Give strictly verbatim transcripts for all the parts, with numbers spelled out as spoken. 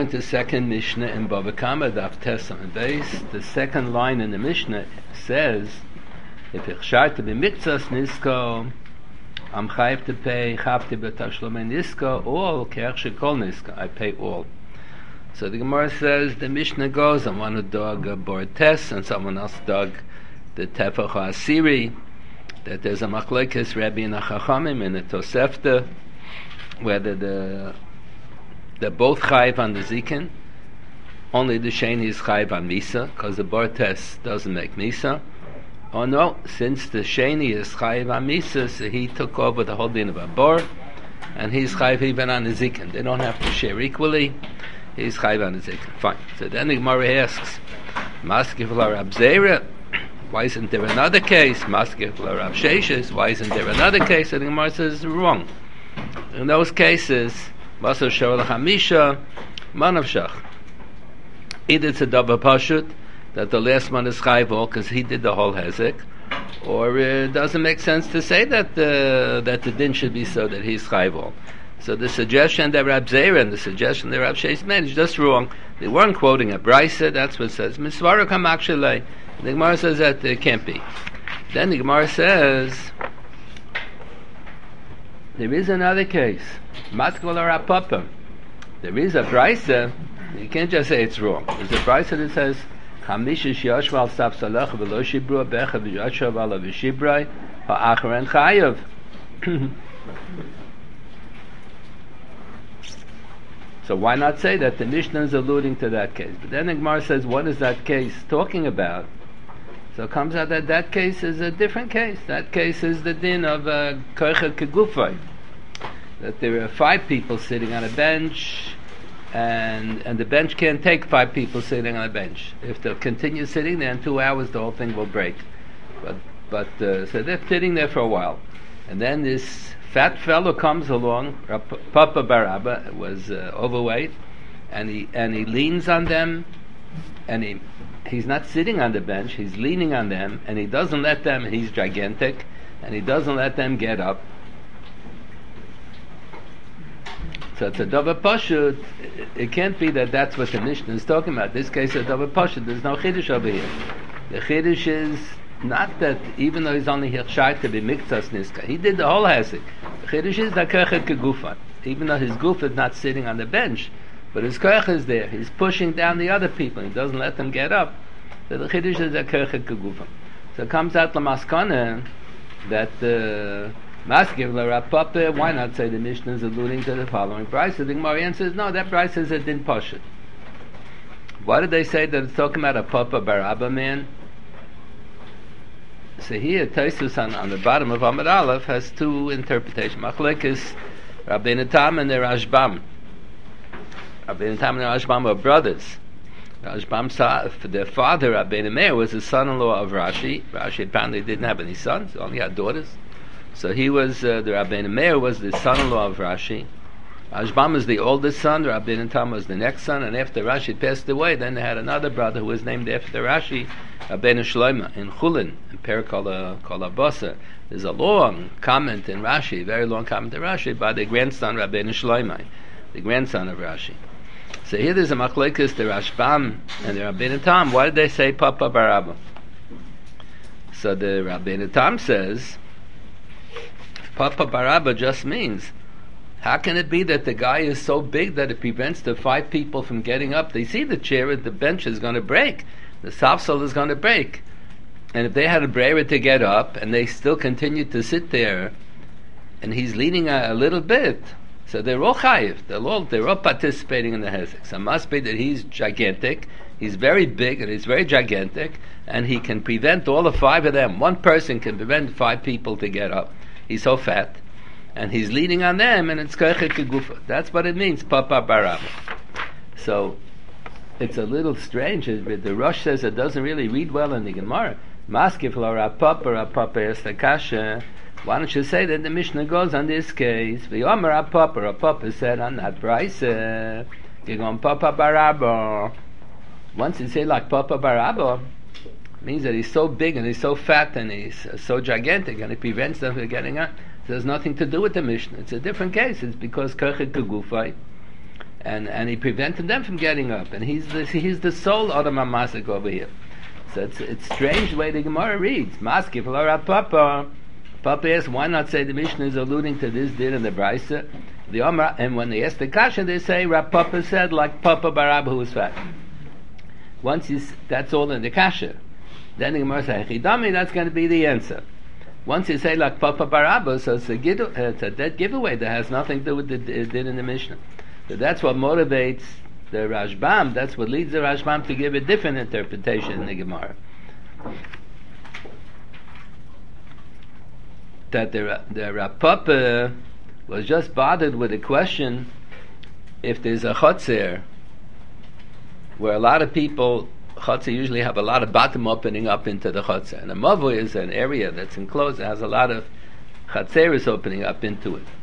going to second Mishnah in Bava Kama Daf Tesam and base. The second line in the Mishnah says, "If ich sharte b'miktzas nisko, I'm chayiv to pay chavti b'tashlomei nisko all keach shekol nisko. I pay all." So the Gemara says the Mishnah goes, "I want to dog a bortes, and someone else dug the tefach asiri." That there's a machlekes Rabbi and a Chachamim in the Tosefta, whether the they're both chayiv on the zikin. Only the sheni is chayiv on misa, because the bortes doesn't make misa. Oh no, since the sheni is chayiv on misa, so he took over the whole din of a bor, and he's chayiv even on the zikin. They don't have to share equally. He's chayiv on the zikin. Fine. So then the Gemara asks, "Maskif la Rab Zera, why isn't there another case? Maskif la Rab Sheshes, why isn't there another case?" And the Gemara says, wrong. In those cases, Maso Sharol Hamisha, Manavshach. Either it's a double pashut, that the last one is chayvol because he did the whole hezek, or it doesn't make sense to say that the, that the din should be so that he's chayvol. So the suggestion that Rab Zera and the suggestion that Rab Sheish made is just wrong. They weren't quoting a brisa, that's what it says. Misvara kamakshele. The Gemara says that it can't be. Then the Gemara says, there is another case. Matkol Rapapa. There is a brisa. You can't just say it's wrong. There's a brisa that says, "Chamishish Yoshval Sapsalach v'lo Shibru Becha v'Yoshav ala v'Shibrai ha'acharen Chayav." So why not say that the Mishnah is alluding to that case? But then the Gemara says, what is that case talking about? So it comes out that that case is a different case. That case is the din of koicha kegufay. That there are five people sitting on a bench, and and the bench can't take five people sitting on a bench. If they'll continue sitting there in two hours, the whole thing will break. But but uh, so they're sitting there for a while, and then this fat fellow comes along. Papa Barabba was uh, overweight, and he and he leans on them, and he he's not sitting on the bench. He's leaning on them, and he doesn't let them. He's gigantic, and he doesn't let them get up. So it's a double pashut. It can't be that that's what the Mishnah is talking about. This case is a double pashut. There's no chiddush over here. The chiddush is not that even though he's only here shy to be miktzas niska, he did the whole hesek. The chiddush is that koicha kegufan. Even though his goof is not sitting on the bench, but his koicha is there. He's pushing down the other people. He doesn't let them get up. So the chiddush is that koicha kegufan. So it comes out lamaskana that uh, Maskiv la Rapapa, why not say the Mishnah is alluding to the following price? The Gemara answers, no, that price is a din pashut. Why did they say that it's talking about a Papa Barabba man? So here, Taisus on, on the bottom of Amud Aleph has two interpretations. Machlekes Rabbeinu Tam and the Rashbam. Rabbeinu Tam and the Rashbam are brothers. Rashbam saw their father, Rabbeinu Meir, was the son-in-law of Rashi. Rashi apparently didn't have any sons; he only had daughters. So he was, uh, the Rabbeinu Meir was the son-in-law of Rashi. Rashbam was the oldest son, Rabbeinu Tam was the next son, and after Rashi passed away, then they had another brother who was named after Rashi, Rabbeinu Shloima, in Chulin, in Perikol Abasa. There's a long comment in Rashi, very long comment in Rashi, by the grandson Rabbeinu Shloima, the grandson of Rashi. So here there's a machlekes, the Rashbam and the Rabbeinu Tam. Why did they say Papa Barabba? So the Rabbeinu Tam says, Papa Barabba just means, how can it be that the guy is so big that it prevents the five people from getting up? They see the chair at the bench is going to break. The safsal is going to break. And if they had a brayer to get up, and they still continue to sit there, and he's leaning a, a little bit, so they're all chayiv. They're all, they're all participating in the hezek. So it must be that he's gigantic, he's very big, and he's very gigantic, and he can prevent all the five of them. One person can prevent five people to get up. He's so fat, and he's leaning on them, and it's koicha kegufa. That's what it means, Papa Barabba. So it's a little strange. The Rosh says it doesn't really read well in the Gemara. Maskif la Rapapa, Rapapa estakasha. Why don't you say that the Mishnah goes on this case? V'yomer Rapapa, Rapapa said on that price, you're going Papa Barabba. Once you say like Papa Barabba, means that he's so big and he's so fat and he's uh, so gigantic and it prevents them from getting up. So there's nothing to do with the Mishnah. It's a different case. It's because koicha kegufay. and and he prevented them from getting up, and he's the, he's the sole Adam HaMasik over here. So it's it's strange the way the Gemara reads. Maskif lo Rav Papa. Papa asks, why not say the Mishnah is alluding to this din in the Brisa? The Omar, and when they ask the Kasha, they say Rav Papa said like Papa Barab who was fat. Once he's, that's all in the Kasha. Then the Gemara says Chidami, that's going to be the answer. Once you say like Papa Barab, so it's a, give, uh, it's a dead giveaway that has nothing to do with the din in the Mishnah. So that's what motivates the Rashbam, that's what leads the Rashbam to give a different interpretation in the Gemara. That the, the Rav Papa was just bothered with the question if there's a chotzer where a lot of people, chotzer usually have a lot of bottom opening up into the chotzer, and a mavu is an area that's enclosed that has a lot of chatzeris opening up into it.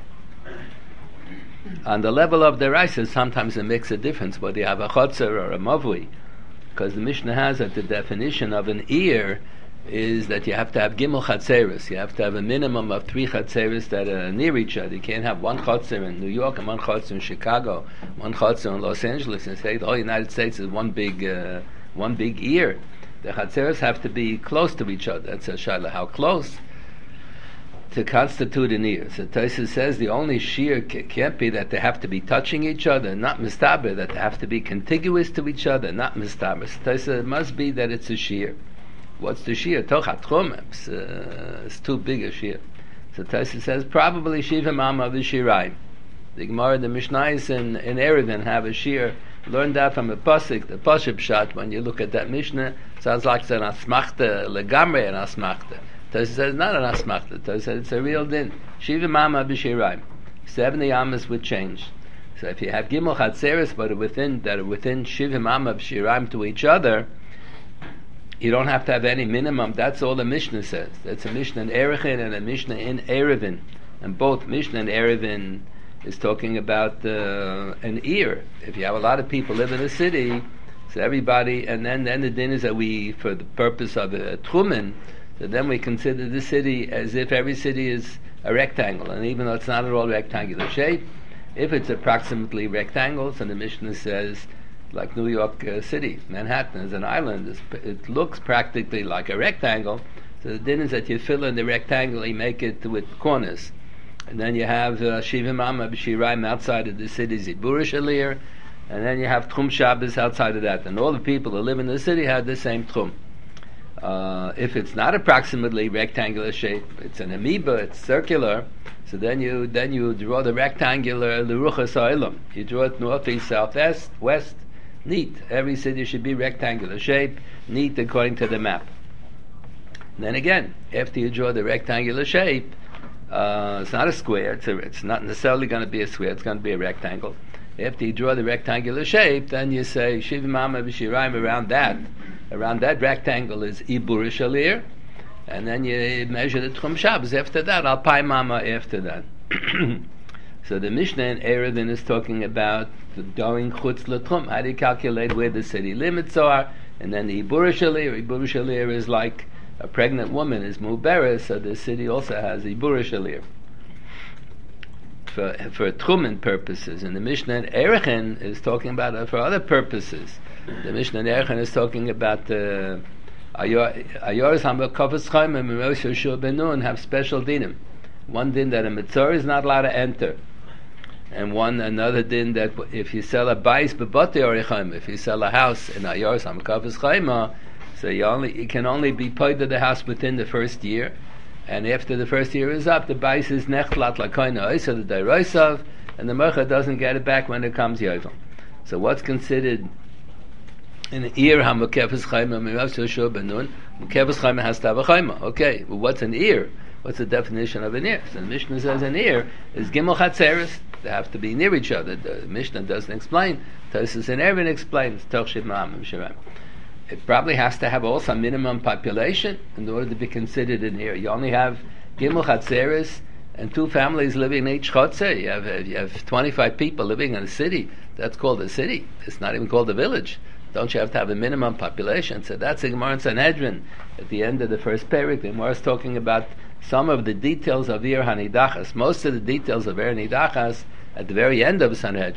On the level of the rice, sometimes it makes a difference whether you have a chotzer or a mavui, because the Mishnah has that the definition of an ear is that you have to have gimel chatzeris. You have to have a minimum of three chatzeris that are near each other. You can't have one chatzer in New York and one chatzer in Chicago, one chatzer in Los Angeles, and say the whole United States is one big uh, one big ear. The chatzeris have to be close to each other. That's a shaila. How close to constitute an ear? So Tosfos says the only shear c- can't be that they have to be touching each other, not mistaber, that they have to be contiguous to each other, not mistaber. So Tosfos says it must be that it's a shear. What's the shear? Tochat chum. It's, uh, it's too big a shear. So Tosfos says probably shiva mama v'shiraim. The Gemara, the Mishnayos in in Erevin have a shear. Learn that from a pasuk, the pasuk shot. When you look at that Mishnah, sounds like it's an asmachta legamre, an asmachta. Tosfos says not an asmachta. Tosfos says it's a real din. Shiva mama b'shiraim. Seventy amas would change. So if you have gimel chatzeres, but are within that are within shiva mama b'shiraim to each other, you don't have to have any minimum. That's all the Mishnah says. That's a Mishnah in Erechin and a Mishnah in Erevin, and both Mishnah and Erevin is talking about uh, an ear. If you have a lot of people live in a city, so everybody, and then then the din is that we, for the purpose of a truman, so then we consider the city as if every city is a rectangle, and even though it's not at all rectangular shape, if it's approximately rectangle, so the Mishnah says, like New York uh, City, Manhattan is an island, it's, it looks practically like a rectangle, so the din is that you fill in the rectangle, you make it with corners. And then you have uh, Shiva Mama B'Shiraim outside of the city, Ziburish Alir, and then you have Tchum Shabbos outside of that. And all the people who live in the city have the same Tchum. Uh, if it's not approximately rectangular shape, it's an amoeba, it's circular, so then you then you draw the rectangular L'Ruchas Ha'olam. You draw it north, east, south, west, west, neat. Every city should be rectangular shape, neat according to the map. And then again, after you draw the rectangular shape, Uh, it's not a square, it's, a, it's not necessarily going to be a square, it's going to be a rectangle. After you draw the rectangular shape, then you say Shiva Mama B'Shiraim around that. Around that rectangle is Ibur Shalir, and then you measure the Tchum Shabbos. After that, Alpai Mama after that. So the Mishnah in Erevin is talking about the going Chutz L'Tchum. How do you calculate where the city limits are? And then the Ibur Shalir. Ibur Shalir is like a pregnant woman is muberes, so the city also has Ibur Shalir for for Truman purposes. And the Mishnah in Erechin is talking about it for other purposes. The Mishnah in Erechin is talking about the Ayoris HaMekofes Chaim and Moshe Shur Ben Nun have special dinim. One din that a mitzvah is not allowed to enter, and one another din that if you sell a bais b'bate orichaim, if you sell a house in Ayoris HaMekofes Chaim, so you only you can only be paid to the house within the first year, and after the first year is up, the bais is nechtlat lakoina oisa the dairosav, and the mercha doesn't get it back when it comes yovel. So what's considered an ear hamukefes chayma mirav shur benun? Mukefes chayma has to have a chayma. Okay, well, what's an ear? What's the definition of an ear? So the Mishnah says an ear is gimel chatzeres. They have to be near each other. The Mishnah doesn't explain. Tosfos in Erevin explains. Tochshiv ma'amim shirayim. It probably has to have also a minimum population in order to be considered an ear. You only have gimel chatzeres and two families living in each chotzer. You have you have twenty-five people living in a city. That's called a city. It's not even called a village. Don't you have to have a minimum population? So that's the Gemara in Sanhedrin. At the end of the first parak, the Gemara is talking about some of the details of Ir Hanidachas. Most of the details of Ir Hanidachas at the very end of Sanhedrin.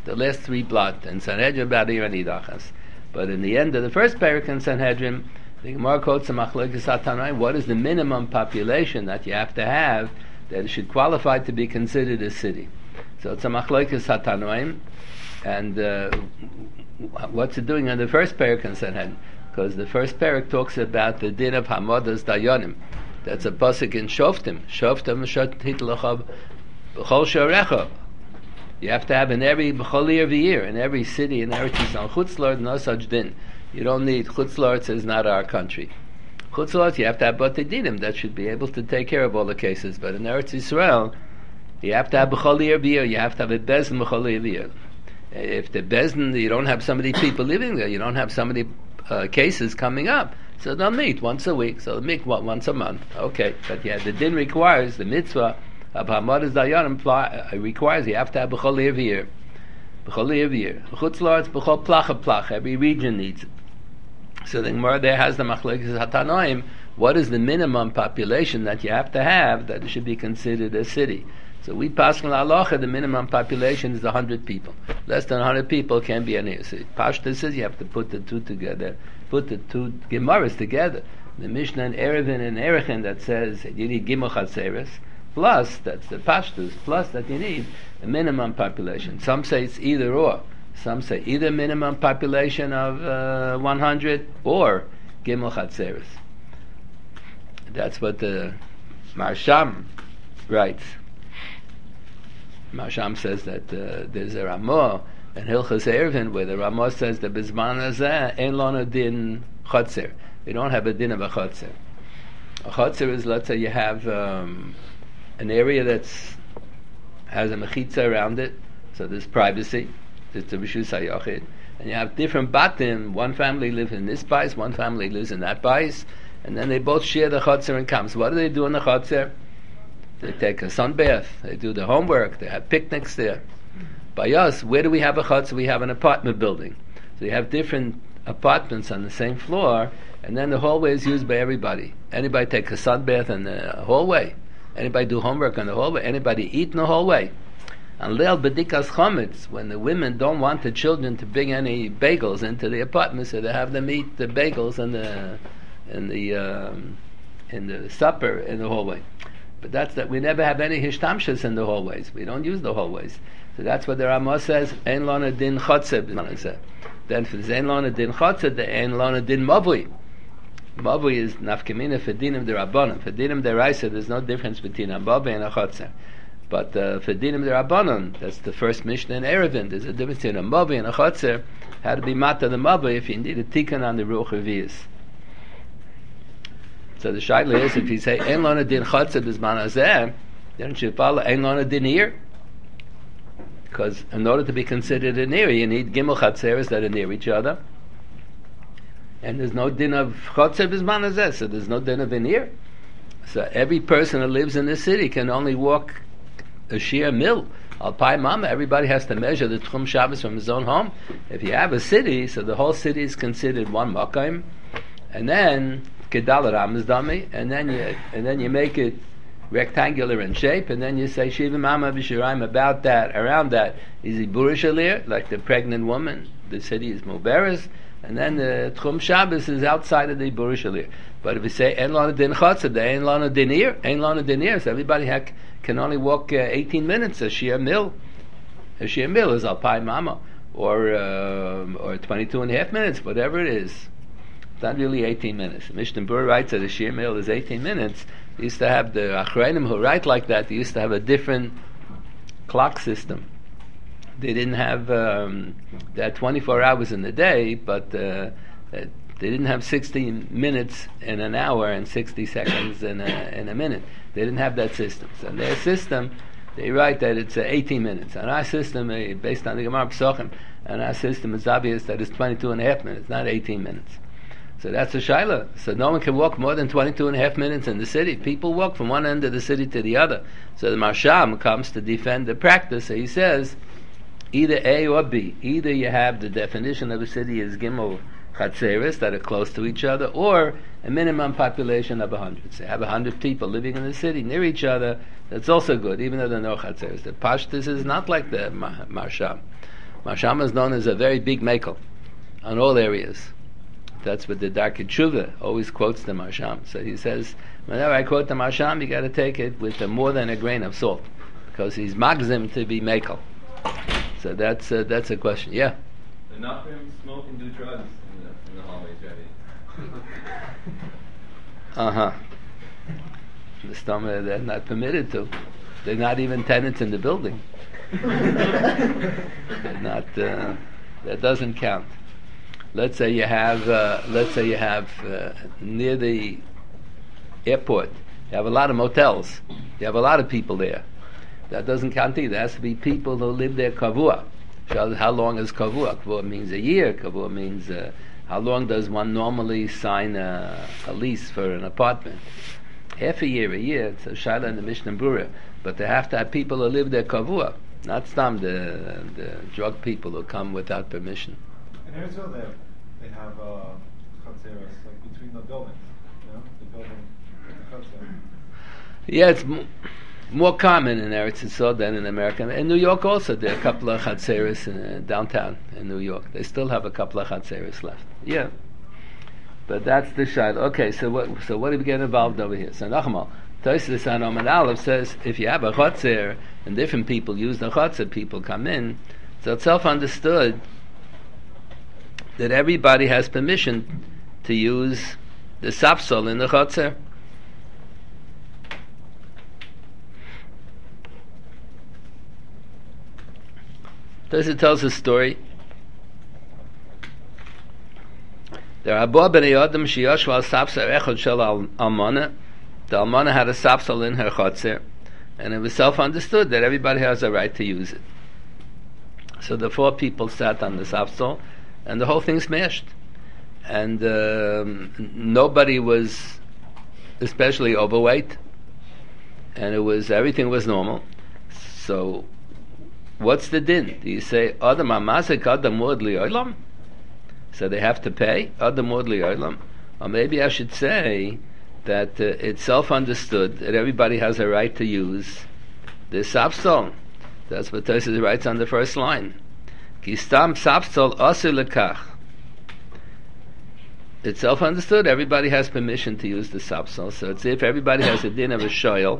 the last three blot, and Sanhedrin about ir anidachas. But in the end of the first parak in Sanhedrin, the Gemara quotes a machlokes hatanoim. What is the minimum population that you have to have that it should qualify to be considered a city? So it's a machlokes hatanoim, and uh, what's it doing in the first parak in Sanhedrin? Because the first parak talks about the din of hamadas dayanim. That's a pasuk in Shoftim. Shoftim shatit lachav b'chol sharecha. You have to have in every b'chol year of the year, in every city in Eretz Yisrael. Chutz la'aretz, no such din. You don't need chutz la'aretz is not our country. Chutz la'aretz, you have to have batei dinim that should be able to take care of all the cases. But in Eretz Yisrael, you have to have b'chol year of the year. You have to have a bezin b'chol year of the year. If the bezin, you don't have so many people living there. You don't have so many uh, cases coming up. So they'll meet once a week. So they'll meet once a month. Okay, but yeah, the din requires the mitzvah of hamadas dayanim requires you have to have b'chol year of the year. B'chol year of the year. Chutz la'aretz b'chol placha placha. Every region needs it. So the Gemara there has the machlokes hatanoim. What is the minimum population that you have to have that it should be considered a city? So we pass in halacha, the minimum population is a hundred people. Less than a hundred people can't be any city. Pashta says you have to put the two together, put the two gemaras together. The Mishnah in Erevin and Erechin that says you need gimel chatzeres, plus that's the pashtus, plus that you need a minimum population. Some say it's either or. Some say either minimum population of uh, one hundred or gimel chatzeres. That's what the Marsham writes. Marsham says that uh, there's a Ramah in Hilchas Erevin where the Ramah says that Bizman Hazeh ein lana din chotzer. We don't have a din of a chotzer. A chotzer is, let's say you have um, an area that's has a mechitza around it, so there's privacy, it's a rishus hayachid, and you have different batim. One family lives in this bais, one family lives in that bais, and then they both share the chotzer and come. So what do they do in the chotzer? They take a sunbath, they do the homework, they have picnics there. By us, where do we have a chutz? We have an apartment building. So you have different apartments on the same floor, and then the hallway is used by everybody. Anybody take a sunbath in the hallway? Anybody do homework in the hallway? Anybody eat in the hallway? And leil bedikas chometz, when the women don't want the children to bring any bagels into the apartment, so they have them eat the bagels in the in the um, in the supper in the hallway. But that's that we never have any hishtamshas in the hallways. We don't use the hallways. So that's what the Ramah says, ein lana din chotzer. Then for the ein lana din chotzer, the ein lana din mavui. Mavui is nafkamina for dinim derabanan. For dinim deraisa, there's no difference between a mavui and a chotzer. But uh, for dinim derabanan, that's the first Mishnah in Erevin. There's a difference between a mavui and a chotzer. How to be mata the mavui if you need a tikkun on the ruach revius. So the shaila is, if you say ein lana din chotzer bizman hazeh, then it should follow ein lana din ir. Because in order to be considered a near, you need gimel chatzeres that are near each other. And there's no din of chotzer bizman hazeh, so there's no din of an ir. So every person who lives in the city can only walk a sheer mil. Al pai mama, everybody has to measure the Tchum Shabbos from his own home. If you have a city, so the whole city is considered one makayim, and then kedal ramazdami, and then you and then you make it rectangular in shape, and then you say shiva mama b'shiraim about that, around that is a burish alir, like the pregnant woman. The city is muberes, and then the Tchum Shabbos is outside of the burish alir. But if you say ein lana din chotzer, the ein lana din ir, ein lana din ir, so everybody ha- can only walk uh, eighteen minutes. A shir mil, a shir mil is al pai mama, or uh, or twenty-two and a half minutes, whatever it is. It's not really eighteen minutes. Mishnah Bur writes that a shir mil is eighteen minutes. They used to have the achreinim who write like that. They used to have a different clock system. They didn't have um, they had twenty-four hours in the day, but uh, they didn't have sixty minutes in an hour and sixty seconds in a in a minute. They didn't have that system. So in their system, they write that it's uh, eighteen minutes. And our system, uh, based on the Gemara Pesachim, and our system is obvious that it's twenty-two and a half minutes, not eighteen minutes. So that's a shaila. So no one can walk more than twenty-two and a half minutes in the city. People walk from one end of the city to the other. So the Marsham comes to defend the practice. So he says, either A or B. Either you have the definition of a city as Gimel Chatzeres that are close to each other, or a minimum population of one hundred. So you have one hundred people living in the city near each other. That's also good, even though there are no Chatzeres. The Pashtus is not like the Marsham. Marsham is known as a very big makel on all areas. That's what the Darkei Tshuva always quotes the Marsham. So he says, whenever I quote the Marsham, you got to take it with a more than a grain of salt, because he's magzim to be makel. So that's uh, that's a question. Yeah. The Nachrim smoke and do drugs in the, in the hallways, right? Uh huh. The stomach, they're not permitted to. They're not even tenants in the building. They're not. Uh, that doesn't count. Let's say you have. Uh, let's say you have uh, near the airport. You have a lot of motels. You have a lot of people there. That doesn't count either. There has to be people who live there kavua. How long is kavua? Kavua means a year. Kavua means uh, how long does one normally sign a, a lease for an apartment? Half a year, a year. It's a shaila in the Mishnah Berurah. But they have to have people who live there kavua, not stam the the drug people who come without permission. In Israel, they have, they have uh, chatzeros like between the buildings. You know, the building and the chatzer. Yeah, it's m- more common in Eretz Yisrael than in America. In New York also, there are a couple of chatzeros in uh, downtown in New York. They still have a couple of chatzeros left. Yeah, but that's the shayla. Okay, so what? So what do we get involved over here? So Nachmal, Tosfos on Amud Aleph says if you have a chatzer and different people use the chatzer, people come in. So it's self-understood that everybody has permission to use the sapsol in the chatzer. Tosfos tells a story. There are Abba b'nei Adam sheyoshu al sapsol echad shel almana. The almana had a sapsol in her chatzer, and it was self-understood that everybody has a right to use it. So the four people sat on the sapsol, and the whole thing smashed. And um, nobody was especially overweight, and it was everything was normal. So, what's the din? Do you say Adam amazik Adam mod li'olam? So they have to pay Adam mod li'olam, or maybe I should say that uh, it's self-understood that everybody has a right to use this sapsol. That's what Tosfos writes on the first line. Ki stam sapsol asur lekach. It's self-understood. Everybody has permission to use the sapsol. So it's if everybody has a din of a shoyel,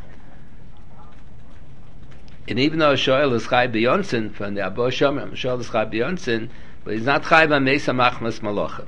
and even though a shoyel is chai b'yonsin from the Abba Shomer, a shoyel is chai b'yonsin, but he's not chai b'meisa machmas malocha.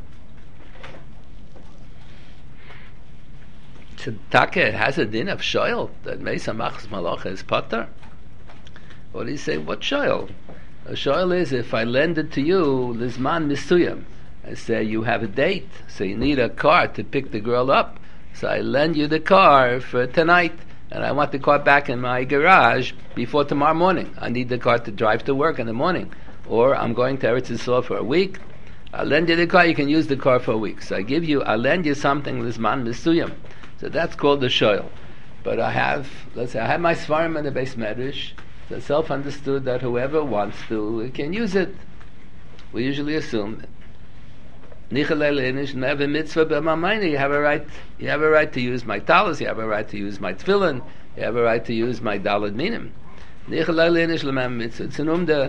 So Taka has a din of shoyel that meisa machmas malocha is potter. What do you say? What shoyel? A shoyel is if I lend it to you, lizman misuyam. I say you have a date, so you need a car to pick the girl up. So I lend you the car for tonight, and I want the car back in my garage before tomorrow morning. I need the car to drive to work in the morning, or I'm going to Eretz Yisrael for a week. I lend you the car. You can use the car for a week. So I give you, I lend you something lizman misuyam. So that's called the shoyel. But I have, let's say, I have my svarim in the Beis Medrash. So it's self-understood that whoever wants to can use it. We usually assume you have a mitzvah b'mamayne. You have a right. You have a right to use my talis. You have a right to use my tefillin. You have a right to use my dalad minim. It's an umda.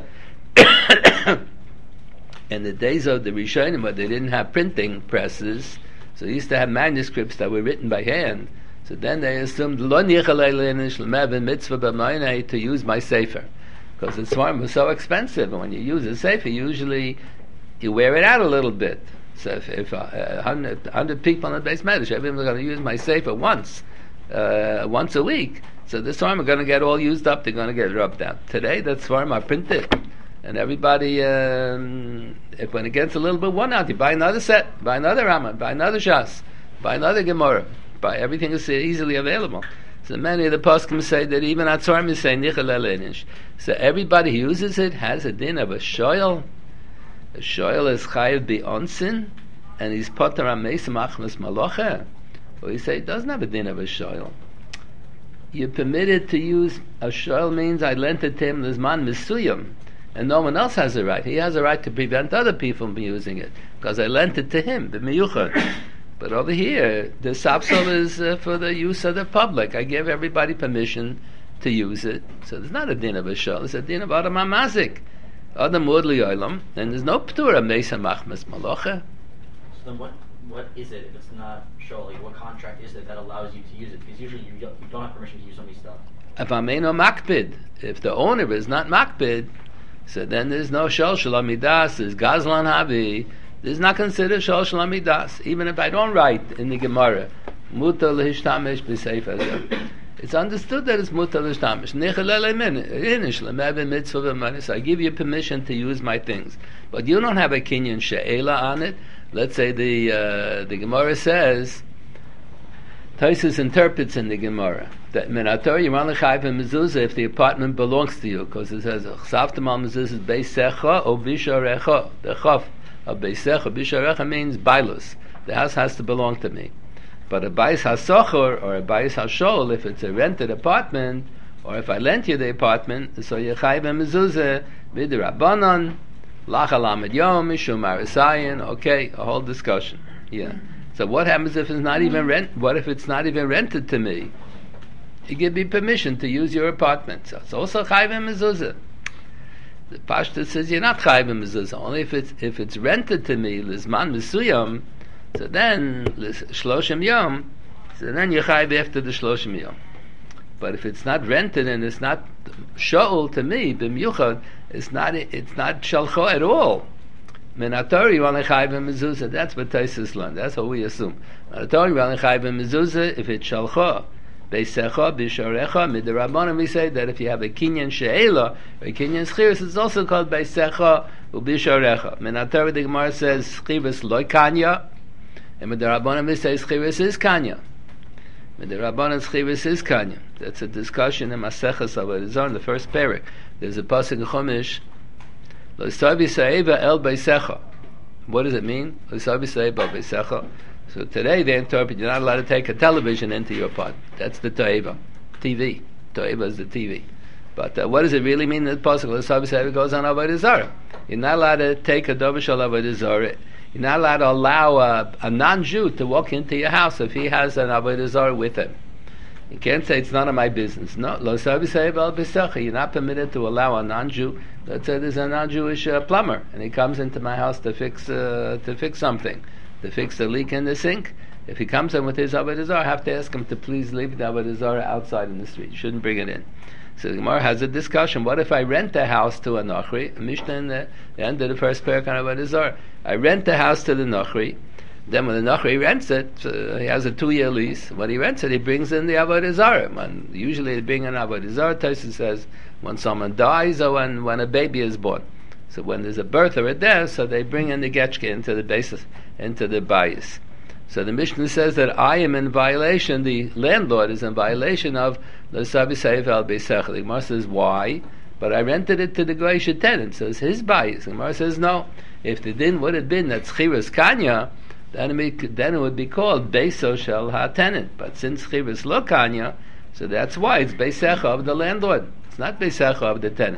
In the days of the Rishonim, where they didn't have printing presses, so they used to have manuscripts that were written by hand. So then they assumed lo mitzvah b'mamayne to use my sefer, because the svarim was so expensive. And when you use a sefer, usually you wear it out a little bit. So if, if uh, one hundred, one hundred people on the Beis Medrash, everyone's going to use my sefer once, uh, once a week. So the svarim are going to get all used up. They're going to get rubbed out. Today, that svarim are printed, and everybody, um, if when it gets a little bit worn out, you buy another set, buy another Raman, buy another Shas, buy another Gemara. Buy everything is easily available. So many of the poskim say that even at svarim is saying nichel elenish. So everybody who uses it has a din of a shoyel. A shoyel is chayiv b'onsin, and he's potter ameis machmas malocha. Or you say it doesn't have a din of a shoyel. You're permitted to use a shoyel means I lent it to him lizman misuyam, and no one else has a right. He has a right to prevent other people from using it because I lent it to him b'miyuchad. But over here, the sapsol is uh, for the use of the public. I give everybody permission to use it. So there's not a din of a shoyel. It's a din of adam hamazik. Adam Ud Li'olam, then there's no Ptura Mesa Machmas Malacha. So then what what is it if it's not Shol? Like, what contract is it that allows you to use it? Because usually you don't, you don't have permission to use somebody's stuff. If Ameno Makpid, if the owner is not Makpid, so then there's no Shol Shalom Midas, there's Gazlan Havi, this is not considered Shol Shalom Midas, even if I don't write in the Gemara, Muta L'Hishtamish B'Seif Hazeh. It's understood that it's Muta L'Hishtamish. Nechalele Min, Inish L'Mevin Mitzvah V'Manis, I give you permission to use my things. But you don't have a Kinyan She'ela on it. Let's say the uh, the Gemara says, Taisus interprets in the Gemara that Minator you run l'chayv and mezuzah if the apartment belongs to you, because it says Chsavtam al mezuzah beisecha o bisharecha. The chaf of beisecha bisharecha means bailus. The house has to belong to me. But a bais hasocher or a bais hashol, if it's a rented apartment, or if I lent you the apartment, so you chayv and mezuzah b'dirabbanan lachalamed yom mishum arisayin. Okay, a whole discussion. Yeah. So what happens if it's not even rent? What if it's not even rented to me? You give me permission to use your apartment. So it's also chayv and mezuzah. The Pashta says you're not chayv and mezuzah. Only if it's if it's rented to me lizman mesuyam. So then shloshim yom. So then you chayv after the shloshim yom. But if it's not rented and it's not shol to me, b'miyuchad, it's not it's not shalcho at all. Minatori only chayv and mezuzah. That's what Taisus learned. That's what we assume. Minatori only chayv and mezuzah if it's shalcho, beisecha, bisharecha. Midrabanan we say that if you have a kinyan she'ela or a kinyan schiris, it's also called beisecha ubisharecha. Minatori the Gemara says schiris loy kanya, and midrabanan we say schiris is kanya. Midrabanan schiris is kanya. That's a discussion in Maseches Avodah Zarah in the first parak. There's a pasuk in Chumash. Lo sabi sa'eva el beisecha. What does it mean? Lo sabi sa'eva el beisecha. So today they interpret you're not allowed to take a television into your apartment. That's the to'eva. T V. To'eva is the T V. But uh, what does it really mean in the pasuk? Lo sabi sa'eva goes on Avodah Zarah. You're not allowed to take a davar shel Avodah Zarah. You're not allowed to allow a, a non-Jew to walk into your house if he has an Avodah Zarah with him. You can't say it's none of my business. No, lo sabi sa'eva el beisecha. You're not permitted to allow a non-Jew. Let's say there's a non-Jewish uh, plumber, and he comes into my house to fix uh, to fix something, to fix the leak in the sink. If he comes in with his Avodah Zarah, I have to ask him to please leave the Avodah Zarah outside in the street. You shouldn't bring it in. So the Gemara has a discussion. What if I rent a house to a Nochri? Mishnah in the, the end of the first parak on Avodah Zarah. I rent the house to the Nochri. Then when the Nochri rents it, uh, he has a two-year lease. When he rents it, he brings in the Avodah Zarah. When, usually they bring in Avodah Zarah. Tyson says when someone dies or when, when a baby is born. So when there's a birth or a death, so they bring in the getchke into the basis, into the bayis. So the Mishnah says that I am in violation, the landlord is in violation of the Sabi Seif al Beisech. The Gemara says, why? But I rented it to the Goyish tenant, so it's his bayis. The Gemara says, no. If the din would have been that Schiras Kanya, then it, be, then it would be called Beiso Shel Ha-tenant. But since Schiras Lo Kanya, so that's why it's Beisecha of the landlord. It's not Beisecha of the tenant.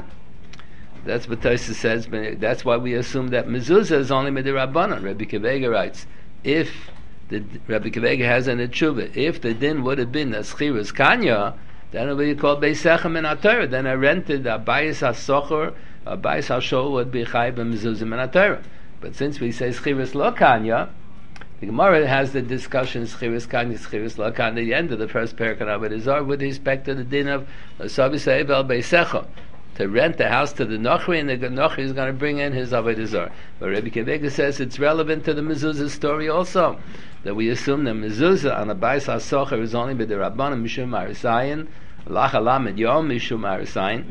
That's what Tosfos says. That's why we assume that mezuzah is only midirabbanan. Rabbi Kivega writes, if the Rabbi Kivega has an tshuva, if the din would have been a schiras kanya, then it would be called beisechem in atorah. Then I rented a bayis hasocher, a bayis hashol would be chayv and mezuzah in atorah. But since we say schiras lo kanya, the Gemara has the discussion schiras kanya, schiras lo kanya, the end of the first parak of Avodah Zarah with respect to the din of savi seiv el beisecha. To rent the house to the Nochri, and the Nochri is going to bring in his Avodah Zarah. But Rabbi Kivega says it's relevant to the mezuzah story also, that we assume that mezuzah on a Bais HaSocher is only by the Rabbanim Mishum Arisayin, Lach Alamed Yom Mishum Arisayin.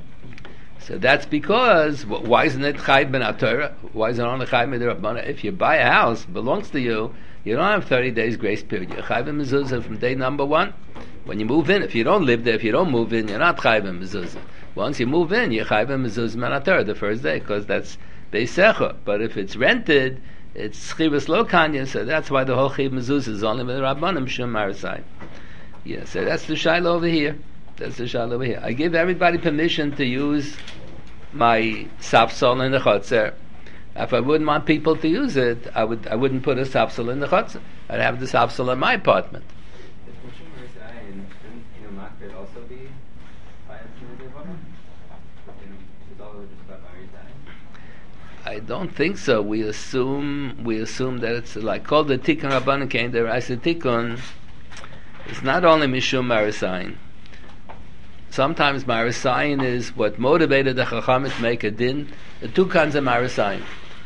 So that's because, why isn't it Chayv Ben HaTorah? Why is it only Chayv Ben Rabbanim? If you buy a house, it belongs to you, you don't have thirty days grace period. You're Chayv Ben Mezuzah from day number one. When you move in, if you don't live there, if you don't move in, you're not Chayv Ben Mezuzah. Once you move in, you're chayv mezuzah manator the first day, because that's beisecha. But if it's rented, it's chivas lo kanya, so that's why the whole chiv mezuzah is only with the rabbanim shum marasai. Yeah, so that's the shaila over here. That's the shaila over here. I give everybody permission to use my sapsol in the chotzer. If I wouldn't want people to use it, I would I wouldn't put a sapsol in the chotzer. I'd have the sapsol in my apartment. I don't think so. We assume we assume that it's like called the Tikkun Rabbanan came the Raisa Tikkun. It's not only Mishum Marisayin. Sometimes Marisayin is what motivated the Chachamim to make a din. The two kinds of Marisayin.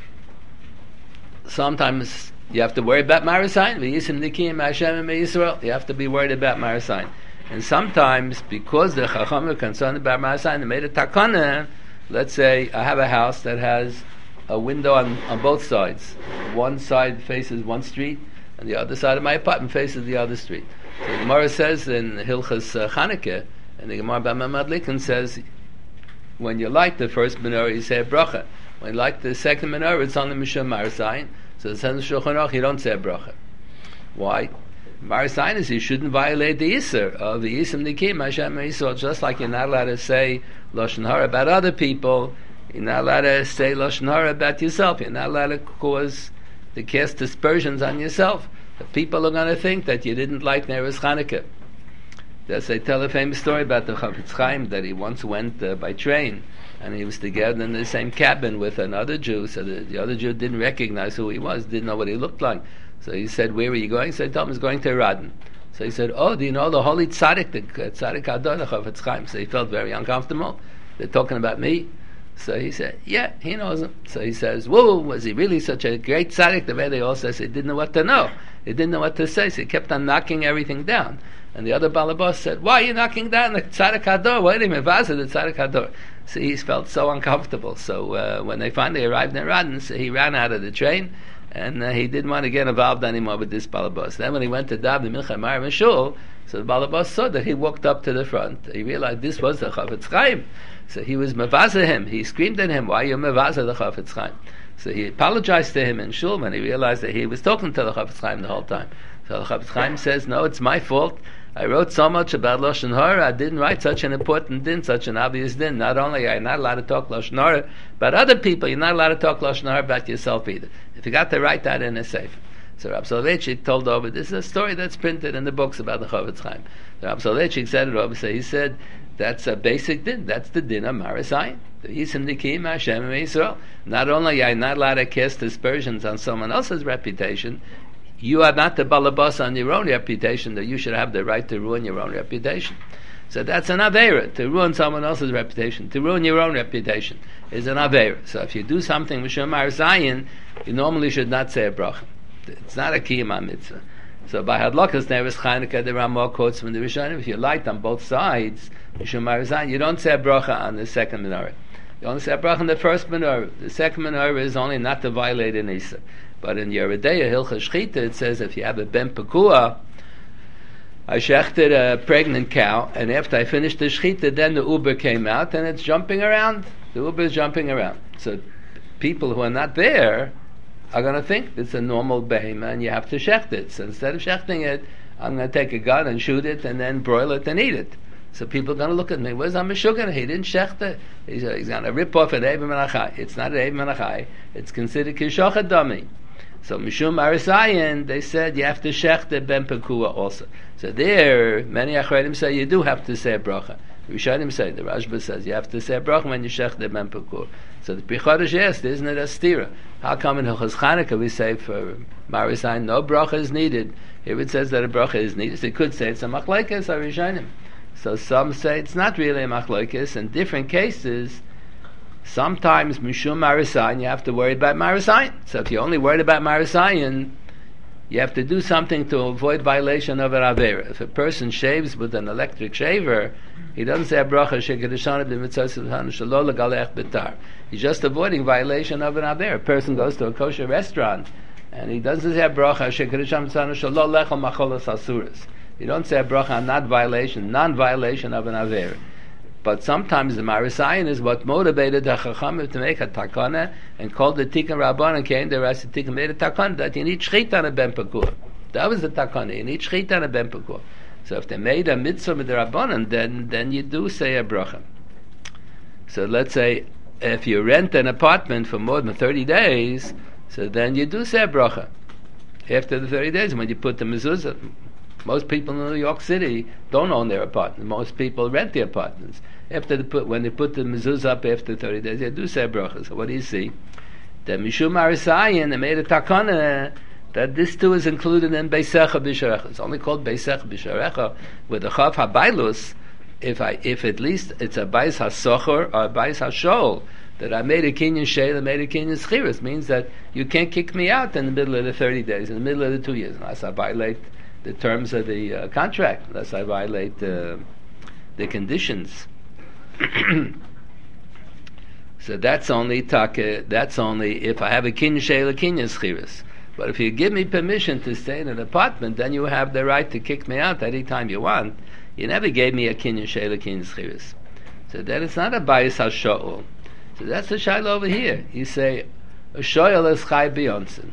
Sometimes you have to worry about Marisayin. V'yisim Nikim Hashem Yisrael. You have to be worried about Marisayin. And sometimes, because the Chachamim are concerned about Marisayin, they made a takana. Let's say I have a house that has a window on, on both sides. One side faces one street, and the other side of my apartment faces the other street. So the Gemara says in Hilchas uh, Chanukah, and the Gemara by Mamad Likan says, when you light the first menorah, you say a bracha. When you light the second menorah, it's only Mishum Marisayin. So it says in Shulchan Aruch, you don't say a bracha. Why? Marisayin is you shouldn't violate the Yisr of the Yisim Nikim Hashem Yisrael. Just like you're not allowed to say Lashon Hara about other people, you're not allowed to say Lashon Hara about yourself. You're not allowed to cause to cast dispersions on yourself. The people are going to think that you didn't like Neres Chanukah. Thus, they tell a famous story about the Chafetz Chaim that he once went uh, by train, and he was together in the same cabin with another Jew. So the, the other Jew didn't recognize who he was, didn't know what he looked like. So he said, "Where are you going?" So he told him, "He's going to Radin." So he said, "Oh, do you know the holy tzaddik, the tzaddik Adon, the Chafetz Chaim?" So he felt very uncomfortable. They're talking about me. So he said, "Yeah, he knows him." So he says, "Whoa, was he really such a great tzaddik?" The way they all says he didn't know what to know. He didn't know what to say, so he kept on knocking everything down. And the other balabas said, "Why are you knocking down the tzaddik Hador? Why did he mevazah the tzaddik Hador?" So he felt so uncomfortable. So uh, when they finally arrived in Radin, so he ran out of the train, and uh, he didn't want to get involved anymore with this balabas. Then when he went to Dav the Mincha Ma'ariv Shul, so the balabas saw that he walked up to the front. He realized this was the Chafetz Chaim. So he was mevazah him. He screamed at him, "Why are you mevazah the Chafetz Chaim?" So he apologized to him in Shul when he realized that he was talking to the Chafetz Chaim the whole time. So the Chafetz Chaim says, "No, it's my fault. I wrote so much about Lashon Hara, I didn't write such an important din, such an obvious din. Not only are you not allowed to talk Lashon Hara about other people, you're not allowed to talk Lashon Hara about yourself either. If you got to write that in a sefer." So Rav Soloveitchik told over, this is a story that's printed in the books about the Chafetz Chaim. So Rav Soloveitchik said it over, so he said, that's a basic din, that's the din of Marisayin. The Yisim Nikim Hashem Yisrael. Not only are you not allowed to cast aspersions on someone else's reputation, you are not the balabas on your own reputation, that you should have the right to ruin your own reputation. So that's an aveira, to ruin someone else's reputation. To ruin your own reputation is an aveira. So if you do something Mishum Marisayin, you normally should not say a bracha. It's not a kiyama mitzvah. So by Hadlakas Neres Chanukah, there are more quotes from the Rishonim. If you light on both sides, Mishum Marisayin, you don't say a bracha on the second menorah. You only say a bracha on the first menorah. The second menorah is only not to violate an Isa. But in Yeredeya, Hilchas Shchita, it says if you have a ben pekua, I shechted a pregnant cow, and after I finished the shchita, then the uber came out, and it's jumping around. The uber is jumping around. So people who are not there are going to think it's a normal behema, and you have to shecht it. So instead of shechting it, I'm going to take a gun and shoot it, and then broil it and eat it. So people are going to look at me, where's Amishugana? He didn't shecht it. He's, he's going to rip off an Eivim Menachai. It's not an Eivim Menachai. It's considered Kishochet Dami. So Mishum Marisayin, they said you have to shech the ben pekua also. So there, many Achredim say you do have to say a bracha. Rishonim say, the Rashba says you have to say a bracha when you shech the ben pekua. So the Pichodesh asked, isn't it a stira? How come in Hilchos Chanukah we say for Marisayin no bracha is needed? Here it says that a bracha is needed. So you could say it's a machlekes or Rishonim. So some say it's not really a machlekes. In different cases, sometimes Mishum Marisayin, you have to worry about Marisayin. So if you're only worried about Marisayin, you have to do something to avoid violation of an Avera. If a person shaves with an electric shaver, he doesn't say a bracha shekadishana b'mitzvah shelo legalech b'tar. He's just avoiding violation of an Avera. A person goes to a kosher restaurant and he doesn't say a bracha shekadishana shelo lechol macholos asuras. You don't say a bracha on not violation, non-violation of an Avera. But sometimes the Marisayin is what motivated the Chachamim to make a takana and called the Tikkun Rabbanan came the rest of the Tikkun made a takana that you need shchita on a ben pekua. That was the takana. You need shchita on a ben pekua. So if they made a mitzvah with the Rabbanan, then then you do say a bracha. So let's say if you rent an apartment for more than thirty days, so then you do say a bracha after the thirty days when you put the mezuzah. Most people in New York City don't own their apartment. Most people rent their apartments. After they put, when they put the mezuzah up after thirty days, they do say bracha. So what do you see? That Mishum Arisayin, they made a takana that this too is included in Beisecha B'Sharecha. It's only called Beisecha B'Sharecha with the Chav HaBailus, if I, if at least it's a Bais HaSocher or a Bais HaShol, that I made a Kinyan Sheil, I made a Kinyan Schiris, means that you can't kick me out in the middle of the thirty days, in the middle of the two years, unless I violate the terms of the uh, contract, unless I violate uh, the conditions. So that's only taka, that's only if I have a kinyan sheil, a kinyan schiris. But if you give me permission to stay in an apartment, then you have the right to kick me out any time you want. You never gave me a kinyan sheil, a kinyan schiris. So then it's not a bayis ha-sho'ul. So that's the shaila over here. You say, a sho'ul is chai b'yonsen.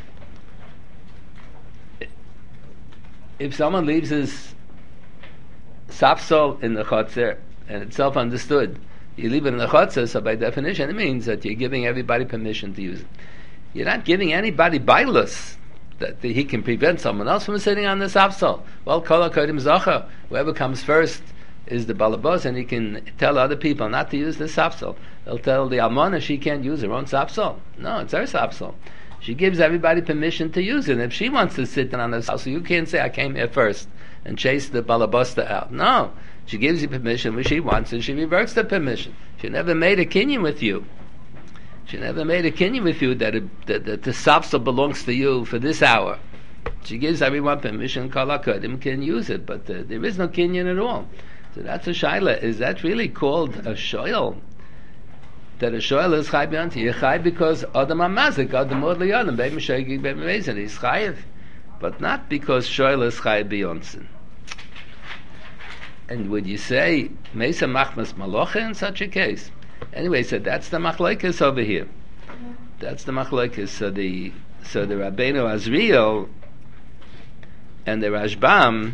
If someone leaves his sapsol in the chotzer, and it's self-understood, you leave it in the chotzer, so by definition it means that you're giving everybody permission to use it. You're not giving anybody bailus, that he can prevent someone else from sitting on the sapsol. Well, kol ha-kodim zocha, whoever comes first is the balabos, and he can tell other people not to use the sapsol. He'll tell the almana she can't use her own sapsol. No, it's her sapsol. She gives everybody permission to use it. And if she wants to sit on the sapsol, you can't say, I came here first, and chase the balabosta out. No. She gives you permission when she wants, and she reverts the permission. She never made a kinyan with you. She never made a kinyan with you that, it, that, that the sapsel belongs to you for this hour. She gives everyone permission, kol ha-kodim can use it, but uh, there is no kinyan at all. So that's a shaila. Is that really called a shoyl? That a shoyl is chai b'yonsen? You're chai because adam hamazik, adam od li'adam, be'im shegig, be'im mezen, he's chayiv. But not because shoyl is chai b'yonsen. And would you say Mesa Machmas Malocha in such a case? Anyway, so that's the machlokes over here. That's the machlokes. So the so the Rabbeinu Azriel and the Rashbam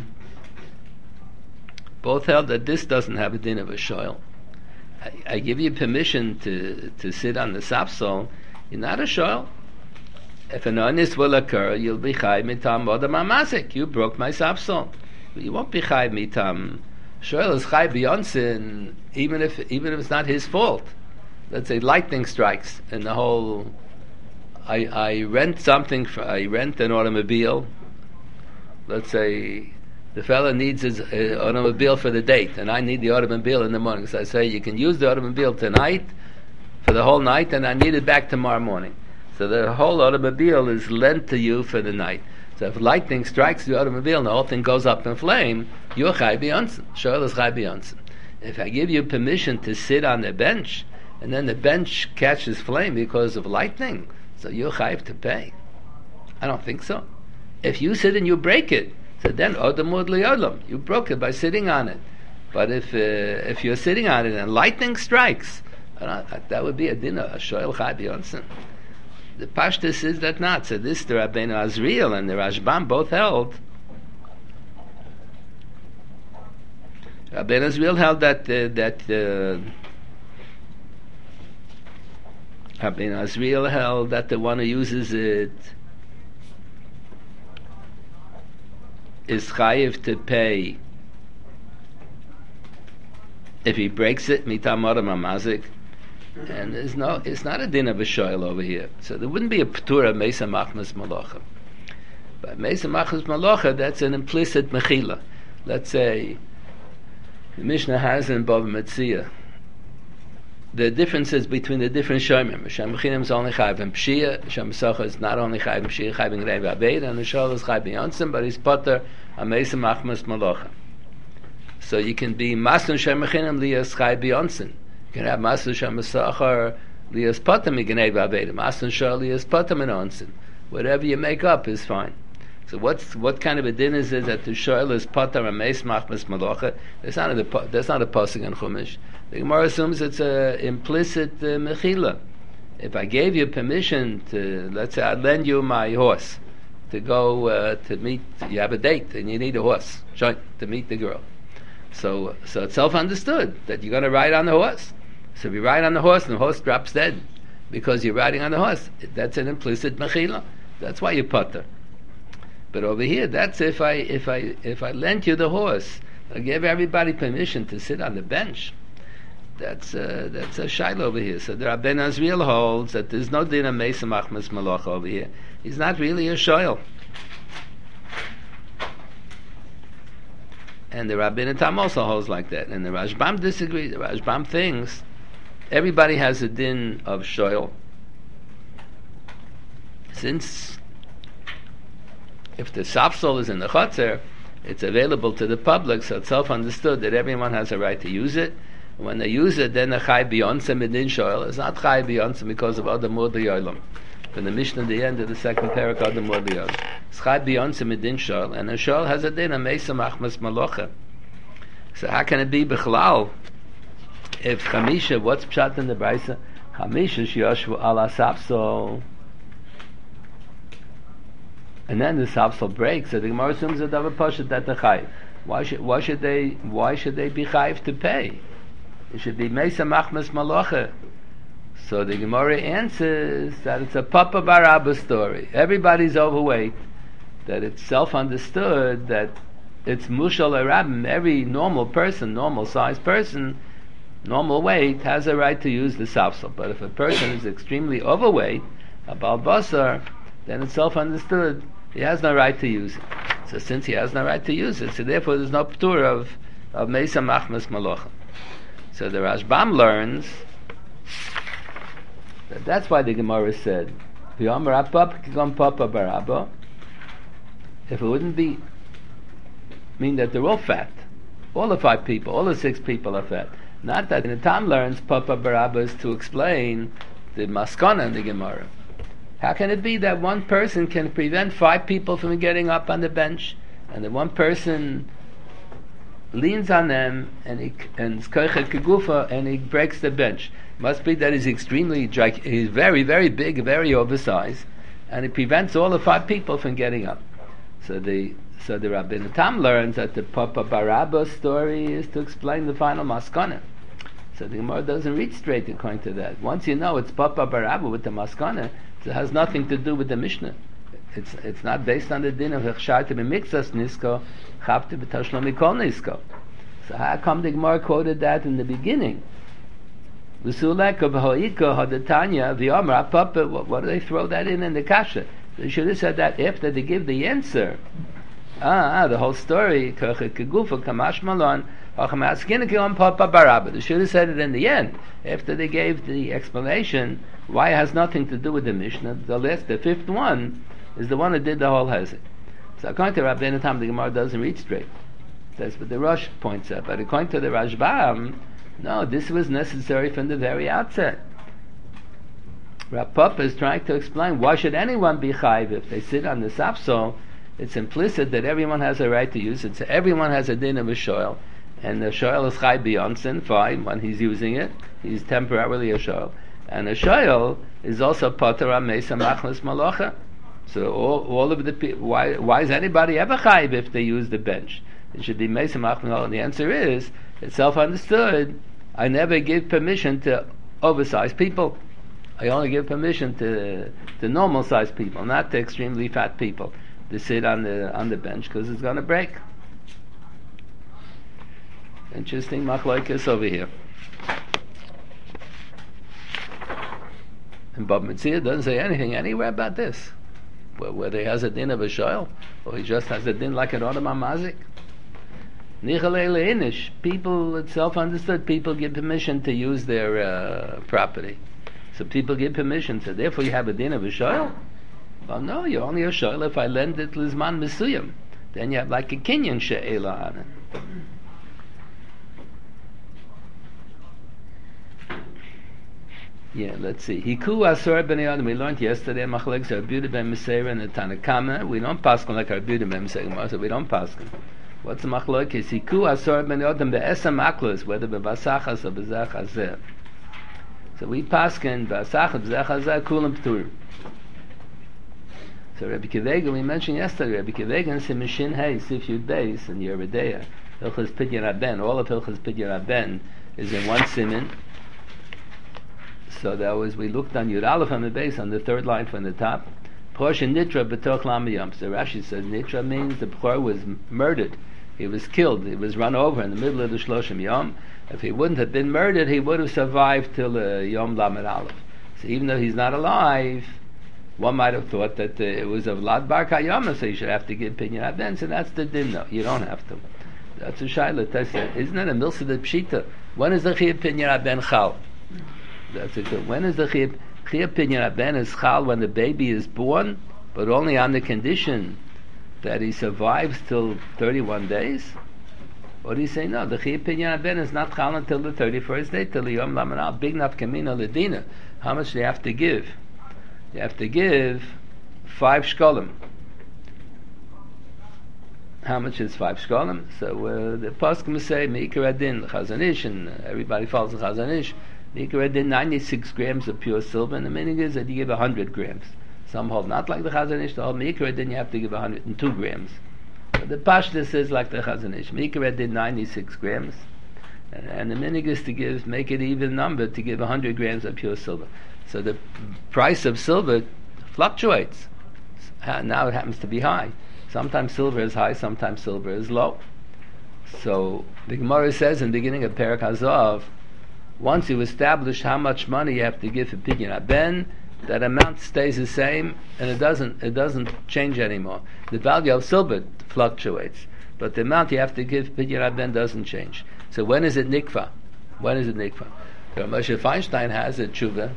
both held that this doesn't have a din of a shoyl. I, I give you permission to to sit on the sapsol. You're not a shoyl. If an honest will occur, you'll be chai mitam odam hamazik. You broke my sapsol. You won't be chai mitam. Shoyl is chai b'yonsen, even if even if it's not his fault. Let's say lightning strikes, and the whole. I I rent something. For, I rent an automobile. Let's say the fella needs his uh, automobile for the date, and I need the automobile in the morning. So I say you can use the automobile tonight for the whole night, and I need it back tomorrow morning. So the whole automobile is lent to you for the night. So if lightning strikes the automobile and the whole thing goes up in flame, you're chai b'yonsen. Shoyl is chai b'yonsen. If I give you permission to sit on the bench, and then the bench catches flame because of lightning, so you're chayv to pay. I don't think so. If you sit and you break it, so then odam od li'olam, you broke it by sitting on it. But if uh, if you're sitting on it and lightning strikes, uh, that would be a dinner, a shoyl chai b'yonsen. The Pashtus is that not. So this, the Rabbeinu Azriel and the Rashbam both held. Rabbeinu Azriel held that uh, that uh, Rabbeinu Azriel held that the one who uses it is chayiv to pay if he breaks it mitam odam hamazik. And there's no, it's not a din of a shoyl over here. So there wouldn't be a p'tura Mesa Machmas Malocha. But Mesa Machmas Malocha, that's an implicit mechila. Let's say the Mishnah has in Bava Metzia the differences between the different shoymim. Shem Mechinim is only chayv in Pshia, Shem Mesocha is not only chayv in Pshia, chayv in Gnei V'Abeid, and the shoyl is chayv in Yonsim, but he's potter a Mesa Machmas Malocha. So you can be Masun Shem Mechinim liyas chayv b'Yonsim. You can have Masun Shem Mesachar liyas potem ignei v'avedim. Masun Shor liyas potem and onsin. Whatever you make up is fine. So what's what kind of a din is it that the Shor is potem and meis machmas malocha? That's not a that's not a pasuk in Chumash. The Gemara assumes it's a implicit uh, mechila. If I gave you permission to, let's say, I'd lend you my horse to go uh, to meet. You have a date and you need a horse to meet the girl. So so it's self-understood that you're going to ride on the horse. So if you ride on the horse and the horse drops dead because you're riding on the horse, that's an implicit mechila. That's why you putter. But over here, that's if I if I if I lent you the horse, I gave everybody permission to sit on the bench. that's uh, that's a shaila over here. So the Rabbeinu Azriel holds that there's no din of Mesa Machmas Malacha over here. He's not really a shoyl. And the Rabbeinu Tam also holds like that. And the Rashbam disagrees. The Rashbam thinks everybody has a din of shoyl. Since if the sapsol is in the chotzer, it's available to the public, so it's self-understood that everyone has a right to use it. When they use it, then the chai beyonce midin shoyl. It's not chai beyonce because of other murder yolam. From the Mishnah at the end of the second parak of the murder yolam. It's chai beyonce midin shoyl, and a shoyl has a din, a mesa machmas malocha. So how can it be bichlal? If chamisha, what's pshat in the brayso? Chamisha sheyoshu ala sapsol. And then the sapsol breaks, so the Gemara assumes that they have a pashat that the chayiv. Why should why should they why should they be chayiv to pay? It should be mesa machmas malocha. So the Gemara answers that it's a Papa Bar Abba story. Everybody's overweight. That it's self-understood that it's mushal arabim. Every normal person, normal sized person, normal weight has a right to use the sapsol. But if a person is extremely overweight, a bal basar, then it's self-understood he has no right to use it. So since he has no right to use it, so therefore there's no ptur of of Mesa Machmas Malocha. So the Rashbam learns that that's why the Gemara said, if it wouldn't be mean that they're all fat, all the five people, all the six people are fat. Not that the Tam learns Papa Barabba is to explain the maskana in the Gemara. How can it be that one person can prevent five people from getting up on the bench, and the one person leans on them and he and kegufa and he breaks the bench? Must be that he's extremely he's very very big, very oversized, and it prevents all the five people from getting up. So the so the Rabbeinu Tam learns that the Papa Barabba story is to explain the final maskana. So the Gemara doesn't read straight according to that. Once you know it's Papa Barabba with the maskana, it has nothing to do with the Mishnah. It's it's not based on the din of Hechsharti b'mikzas nisko, Chavti b'tashlom mikol nisko. So how come the Gemara quoted that in the beginning? V'sulek of ho'iko hadatanya v'yomra Papa. What do they throw that in in the kasha? They should have said that after they give the answer. Ah, ah the whole story. Kegufa kamash malon. They should have said it in the end, after they gave the explanation why it has nothing to do with the Mishnah. The last, the fifth one, is the one that did the whole hezek. So according to Rabbeinu Tam, the Gemara doesn't read straight. That's what the Rosh points out. But according to the Rashbam, no, this was necessary from the very outset. Rav Papa is trying to explain why should anyone be chayiv if they sit on the sapsol. It's implicit that everyone has a right to use it. So everyone has a din of a shoyl. And the shoyl is chai beyonsen, fine, when he's using it, he's temporarily a shoyl. And a shoyl is also poter mesa machmas malocha. So all, all of the people, why, why is anybody ever chayiv if they use the bench? It should be mesa machmas malocha. And the answer is, it's self-understood, I never give permission to oversized people. I only give permission to to normal-sized people, not to extremely fat people, to sit on the on the bench, because it's going to break. Interesting machlokes over here. And Bab Metzia doesn't say anything anywhere about this. Whether he has a din of a shoyl, or he just has a din like an Odom HaMazik. Nichalei leinish. People, it's self-understood, people give permission to use their uh, property. So people give permission, so therefore you have a din of a shoyl? Well, no, you're only a shoyl if I lend it lizman mesuyam. Then you have like a kinyan she'ela on it. Yeah, let's see. Hiku asor b'nei adam. We learned yesterday machlekes Rabbi ben Meseira and the Tanakama. We don't paskin like Rabbi ben Meseira, so we don't paskin. What's the machlekes? Hiku asor b'nei adam be'esam aklos, whether be'vasachas or be'zach hazeh. So we paskin be'asachas be'zach hazeh kulam p'turim. So Rabbi Kivega, we mentioned yesterday, Rabbi Kivega and Simishin Hay, Sif Yud Beis, and Yeridea, Hilchas Pidyon Rabben, all of Hilchas Pidyon Rabben is in one simin. So that was, we looked on Yud Aleph on the base, on the third line from the top. Portion Nitra b'toch lam yom. So Rashi says Nitra means the Bechor was murdered He was killed. He was run over in the middle of the Shloshim Yom. If he wouldn't have been murdered, he would have survived till uh, Yom Lamed Aleph. So even though he's not alive, one might have thought that uh, it was of Lad Bar Kayama, so you should have to give Pinyan Aben. So that's the din. No, you don't have to. That's a shayla. Isn't it a milsa de pshita? When is the chiyuv Pinyan Aben chal? That's a good. When is the chiyuv chiyuv Pinyan Aben is chal? When the baby is born, but only on the condition that he survives till thirty-one days. Or do you say no? The chiyuv Pinyan Aben is not chal until the thirty-first day, till the Yom Lamed Aleph. Big nafkamina ledina. How much do you have to give? You have to give five shkolim. How much is five shkolim? So uh, the poskim say Meikar Adin, the Chazon Ish, and uh, everybody follows the Chazon Ish. Meikar Adin, ninety-six grams of pure silver, and the meaning is that you give one hundred grams. Some hold not like the Chazon Ish. The whole Meikar Adin, you have to give one hundred two grams. But the Pashtus is like the Chazon Ish. Meikar Adin, ninety-six grams. And, and the meaning is to give, make it even number, to give one hundred grams of pure silver. So the price of silver fluctuates. Now it happens to be high. Sometimes silver is high, sometimes silver is low. So the Gemara says in the beginning of Perek Hazav, once you establish how much money you have to give for Pinyan Aben, that amount stays the same and it doesn't it doesn't change anymore. The value of silver fluctuates, but the amount you have to give Pinyan Aben doesn't change. So when is it nikva? When is it nikva? Moshe Feinstein has a tshuva.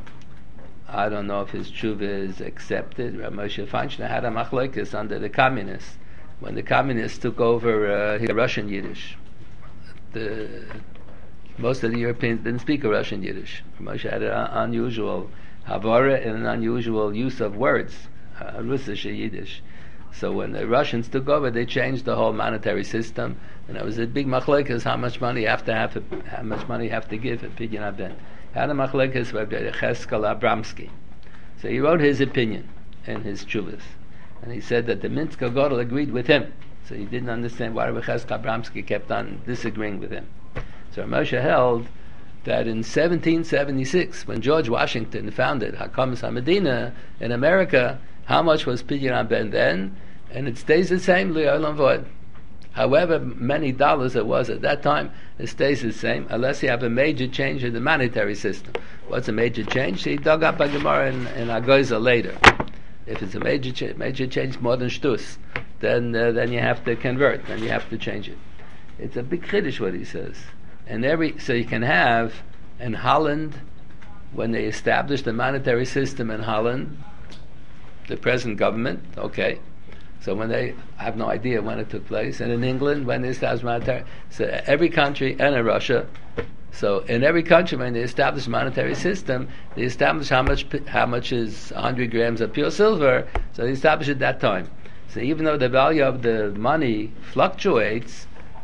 I don't know if his tshuva is accepted. Moshe Feinstein had a machlokes under the communists. When the communists took over uh, Russian Yiddish, the, most of the Europeans didn't speak a Russian Yiddish. Moshe had an unusual havara and an unusual use of words, uh, Russisch Yiddish. So when the Russians took over, they changed the whole monetary system, and it was a big machlokes how much money you have to have, how much money you have to give at Pinyan Aben. Had a machlokes by Cheskel Abramsky. So he wrote his opinion in his tshuvas, and he said that the Minsker Godel agreed with him. So he didn't understand why Cheskel Abramsky kept on disagreeing with him. So Moshe held that in seventeen seventy-six, when George Washington founded Hakamas HaMedina in America, how much was Pinyan Aben then? And it stays the same, Li'olam Vod. However many dollars it was at that time, it stays the same, unless you have a major change in the monetary system. What's a major change? He dug up a Gemara in, in Agoza later. If it's a major cha- major change more than shtus, then uh, then you have to convert, then you have to change it. It's a big chiddush what he says. And every so you can have in Holland, when they established the monetary system in Holland, the present government, okay. So when they, I have no idea when it took place, and in England when they established monetary, so every country, and in Russia, so in every country when they established a monetary system, they established how much how much is one hundred grams of pure silver. So they established at that time. So even though the value of the money fluctuates,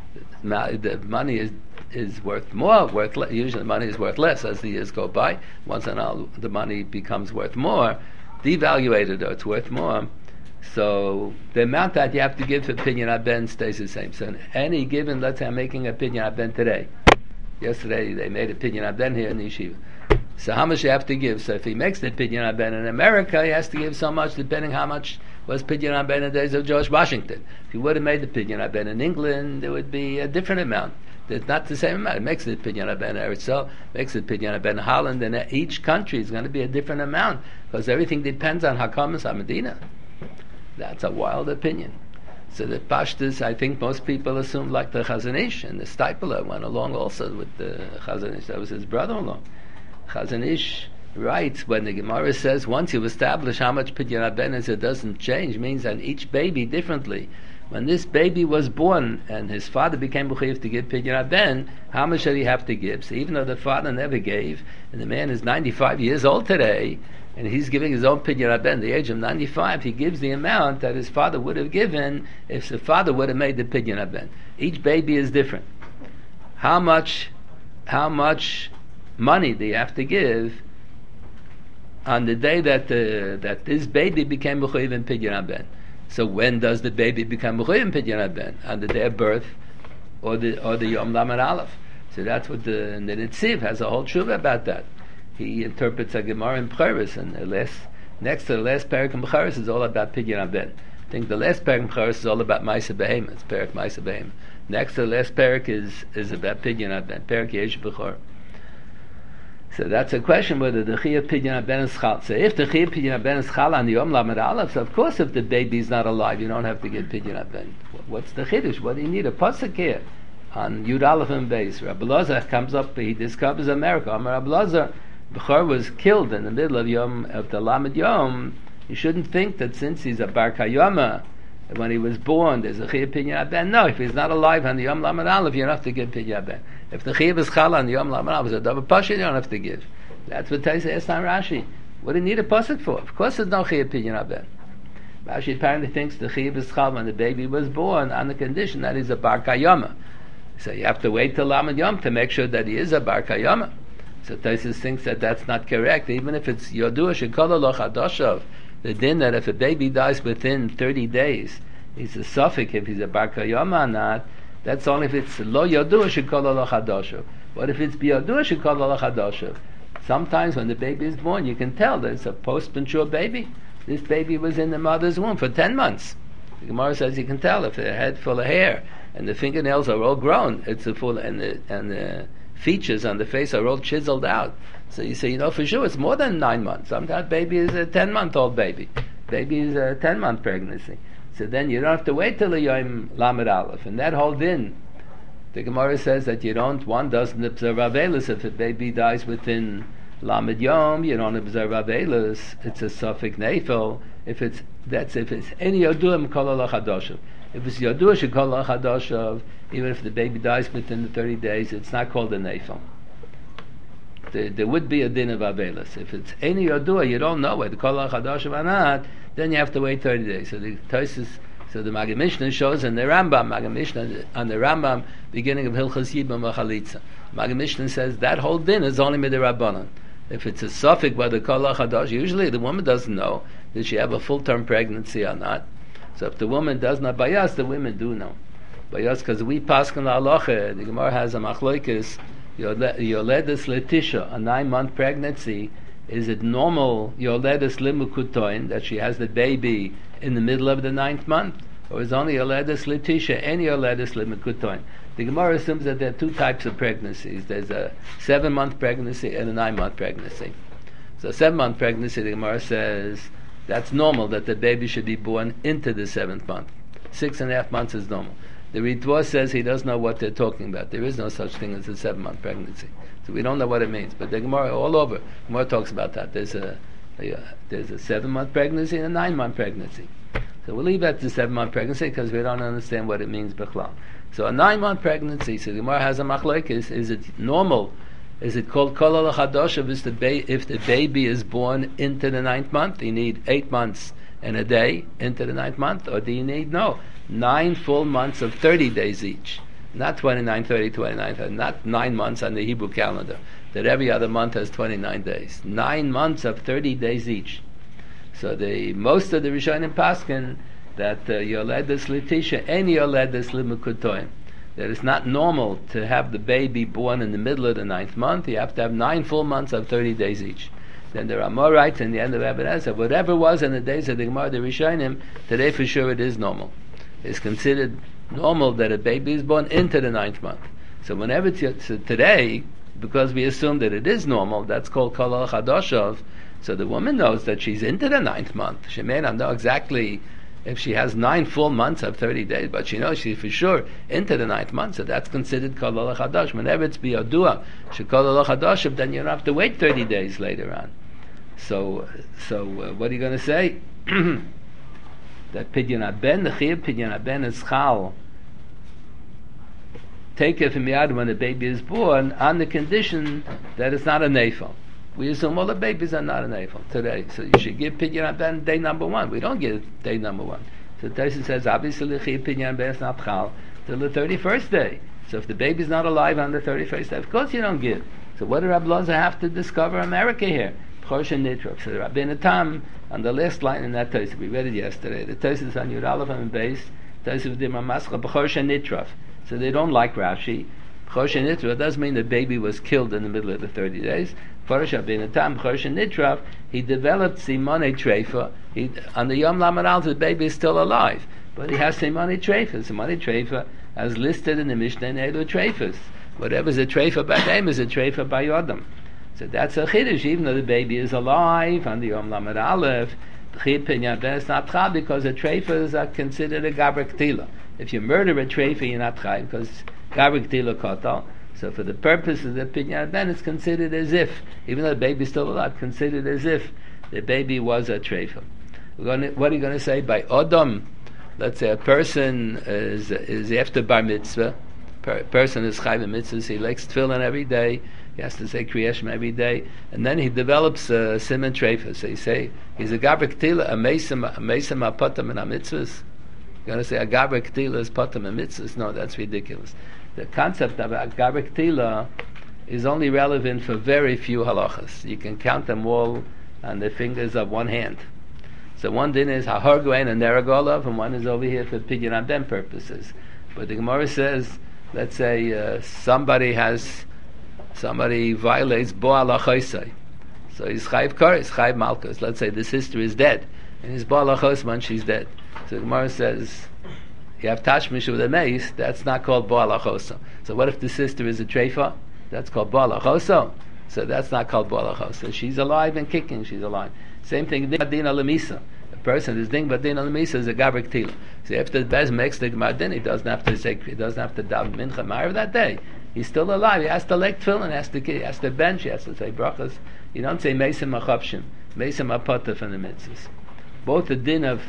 the money is is worth more, worth le- usually the money is worth less as the years go by. Once in a while the money becomes worth more, devaluated or it's worth more. So the amount that you have to give for Pinyan Aben stays the same. So in any given, let's say I'm making a Pinyan Aben today. Yesterday they made a Pinyan Aben here in the yeshiva. So how much you have to give? So if he makes the Pinyan Aben in America, he has to give so much depending how much was Pinyan Aben in the days of George Washington. If he would have made the Pinyan Aben in England, it would be a different amount. It's not the same amount. It makes the Pinyan Aben in Eretz, makes the Pinyan Aben in Holland, and each country is going to be a different amount because everything depends on Hakamas HaMedina. That's a wild opinion. So the Pashtus, I think most people assume like the Chazon Ish, and the Stipler went along also with the Chazon Ish. That was his brother-in-law. Chazon Ish writes, when the Gemara says, once you establish how much Pinyan Aben is, it doesn't change, means that each baby differently. When this baby was born and his father became B'chayiv to give Pinyan Aben, how much did he have to give? So even though the father never gave, and the man is ninety-five years old today, and he's giving his own Pinyan Aben, the age of ninety-five, he gives the amount that his father would have given if the father would have made the Pinyan Aben. Each baby is different. How much, how much money do you have to give on the day that the, that this baby became B'chayiv in Pinyan Aben? So when does the baby become B'chayiv in Pinyan Aben? On the day of birth, or the or the Yom Lamed Aleph? So that's what the, the Nitziv has a whole tshuva about that. He interprets a Gemara in B'charis, and the last, next to the last parak in B'charis is all about Pinyan Aben. think the last parak in Bechoros is all about Ma'aseh Behema. It's parak Ma'aseh Behema. Next to the last parak is is about Pidyon Ben. Parak Yesh Bechor. So that's a question whether the Chiyuv Pidyon Ben is Chal. So if the Chiyuv Pidyon Ben is Chal on the Yom Lamed Aleph, so of course if the baby is not alive, you don't have to get Pidyon Ben. What's the Chiddush? What do you need? A pasuk here on Yud Aleph and Beis. Rabbi Lazar comes up, he discovers America. Amar Rabbi Lazar, Bechor was killed in the middle of Yom of the Lamed Yom. You shouldn't think that since he's a Bar Kayama, when he was born, there's a Chiyuv Pidyon Ben. No, if he's not alive on the Yom Lamed Aleph, you don't have to get Pidyon Ben. If the Chiyuv is Chal on the Yom Lamed Aleph, it's a double pasuk, you don't have to give. That's what Taisa asked on Rashi. What do you need a pasuk for? Of course there's no Chiyuv Pidyon Ben. Rashi apparently thinks the Chiyuv is Chal when the baby was born on the condition that he's a Bar Kayama. So you have to wait till Lamed Yom to make sure that he is a Bar Kayama. So Taisa thinks that that's not correct. Even if it's Yodua Shekolo Lo Chadoshav, the din that if a baby dies within thirty days, he's a suffix if he's a Bar Kayama or not. That's only if it's Lo Yodua Shekolo Lo Chadoshav. What if it's Biyodua Shekolo Lo Chadoshav? Sometimes when the baby is born, you can tell that it's a post-mature baby. This baby was in the mother's womb for ten months. The Gemara says you can tell if the head full of hair and the fingernails are all grown. It's a full and the and the features on the face are all chiseled out. So you say, you know, for sure it's more than nine months. Sometimes baby is a ten-month-old baby. Baby is a ten-month pregnancy. So then you don't have to wait till the Yom Lamed Aleph. And that whole din, the Gemara says that you don't, one doesn't observe Avelis if a baby dies within Lamed Yom, you don't observe Avelis. It's a suffix Neifel. If it's, that's if it's any Yoduim Kol Olo Chadoshav. If it's Yodua Shekol Olo Chadoshav, even if the baby dies within the thirty days, it's not called a Neifel. There, there would be a din of Avelis. If it's any Yodua, you don't know whether Kol Olo Chadoshav or not, then you have to wait thirty days. So the Tosis, so the Maggid Mishnah shows in the Rambam, Maggid Mishnah on the Rambam, beginning of Hilchas Yibam Chalitza. Maggid Mishnah says that whole din is only midirabbanan. If it's a suffix by the Kol Chadash, usually the woman doesn't know that she have a full-term pregnancy or not. So if the woman does not bayas, the women do know. Bayas, because we paskin la'aloche, the Gemara has a machlokes, yoledes letisha, a nine-month pregnancy, is it normal yoledes limukutoin, that she has the baby in the middle of the ninth month? Or is only yoledes letisha, any yoledes limukutoin? The Gemara assumes that there are two types of pregnancies. There's a seven-month pregnancy and a nine-month pregnancy. So a seven-month pregnancy, the Gemara says, that's normal, that the baby should be born into the seventh month. Six and a half months is normal. The Ritva says he doesn't know what they're talking about. There is no such thing as a seven-month pregnancy. So we don't know what it means. But the Gemara, all over, Gemara talks about that. There's a, a there's a seven-month pregnancy and a nine-month pregnancy. So we'll leave that to seven-month pregnancy because we don't understand what it means b'chlal. So a nine-month pregnancy, so the Gemara has a machlokes, is it normal? Is it called Kol Olo Chadoshav if the, ba- if the baby is born into the ninth month? Do you need eight months and a day into the ninth month? Or do you need, no, nine full months of thirty days each? Not twenty-nine, thirty, twenty-nine, thirty, not nine months on the Hebrew calendar, that every other month has twenty-nine days. Nine months of thirty days each. So the most of the Rishonim paskin that uh, Yoledes Letisha, any Yoledes Limukutoim, that it's not normal to have the baby born in the middle of the ninth month. You have to have nine full months of thirty days each. Then there are more rights in the end of Ebenezer. Whatever was in the days of the Gemara, the Rishonim, today for sure it is normal. It's considered normal that a baby is born into the ninth month. So whenever it's so today, because we assume that it is normal, that's called Kol Olo Chadoshav. So the woman knows that she's into the ninth month. She may not know exactly if she has nine full months of thirty days, but she knows she's for sure into the ninth month, so that's considered Kol Olo Chadash. Whenever it's Biyodua, she Kol Olo Chadash, then you don't have to wait thirty days later on. So, so uh, what are you going to say? That Pidyon Aben, the Chiyuv Pidyon Aben is Chal. Take it from Yad when the baby is born on the condition that it's not a Neifel. We assume all the babies are not an Eiffel today. So you should give Pidyon Ben day number one. We don't give day number one. So Taisa says, obviously, Pidyon Ben is not Chal till the thirty-first day. So if the baby's not alive on the thirty-first day, of course you don't give. So what do Rabbi Loza have to discover America here? B'chor Nitrov. So Rabbeinu Tam, on the last line in that Taisa, we read it yesterday. The Taisa is on Yud Aleph and base. Taisa with the Mamascha, B'chor Nitrov. So they don't like Rashi. Choshen Nitra doesn't mean the baby was killed in the middle of the thirty days. Farash Rabbeinu Tam, Choshen Nitrav, he developed Simone Treifa. He, on the Yom Lamed Aleph, the baby is still alive, but he has Simone Treifa. Simone Treifa, as listed in the Mishnah in Elu Treifas. Whatever's a Treifa by name is a Treifa by Yodam. So that's a Chiddush, even though the baby is alive on the Yom Lamed Aleph. The Chid Pinyan Ben is not Chal, because the Treifas are considered a Gaber Ktila. If you murder a Treifa, you're not Chal, because Gaber Ktila Kotal. So for the purpose of the Pinyan Ben, it's considered as if, even though the baby is still alive, considered as if the baby was a Treifa. We're going to, what are you going to say? By Odom, let's say a person is, is after Bar Mitzvah, per, person is Chayv Mitzvahs, he likes tefillin every day, he has to say Kriya Shema every day, and then he develops a Simon Treifa. So you say, he's a Gaber Ktila, a Mesim, a Mesim HaPotam and HaMitzvahs. You're going to say a Gaber Ktila is Potam and Mitzvahs? No, that's ridiculous. The concept of a Gaber Ktila is only relevant for very few halachas. You can count them all on the fingers of one hand. So one din is Hahorgoen and Neragolov, and one is over here for Pidyon Abdem purposes. But the Gemara says, let's say uh, somebody has, somebody violates Bo Alachoisai. So he's Chayv Kor, he's Chayv Malchus. Let's say the sister is dead, and he's Bo Alachos when she's dead. So the Gemara says, you have tashmish with a mace, that's not called Bo Alachoso. So what if the sister is a treifa? That's called Bo Alachoso. So that's not called Bo Alachoso. She's alive and kicking, she's alive. Same thing, Ding Badin Alamisa. A person is Ding Badin Alamisa is a Gaber Ktila. So after the Bez makes the Gmardin, he doesn't have to say, he doesn't have to daven Mincha Ma'ariv that day. He's still alive. He has to leg tefillin, he has to, he has to bench, he has to say brachas. You don't say Mesim HaChopshim, Mesim HaPotah from the mitzvahs. Both the din of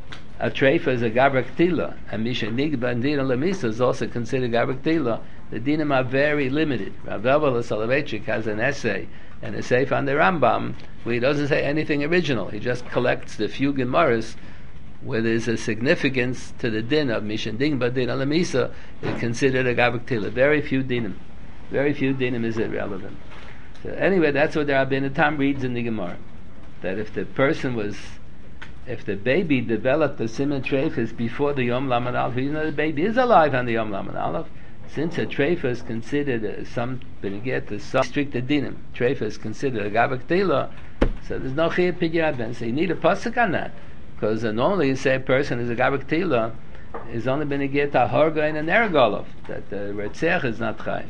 a treifa is a Gaber Ktila, and Misha Nigba and Din Lamisa is also considered Gaber Ktila. The dinim are very limited. Rav Elvel Soloveitchik has an essay and a seif on the Rambam where he doesn't say anything original. He just collects the few Gemaras where there's a significance to the din of Misha Nigba Din Lamisa. It's considered a Gaber Ktila. Very few dinim. Very few dinim is irrelevant. So anyway, that's what the Rabbeinu Tam reads in the Gemara. That if the person was If the baby developed the Simon Treifas before the Yom Lamed Aleph, you know the baby is alive on the Yom Lamed Aleph. Since a Treifa is considered uh, some beneged to some stricter dinim, Treifa is considered a Gaber Ktila, so there's no Chiyuv Pidyon Ben. So you need a pasuk on that, because uh, normally you say a person is a Gaber Ktila is only beneged to Horgoin and Neragolov, that the Retzech is not Chayv.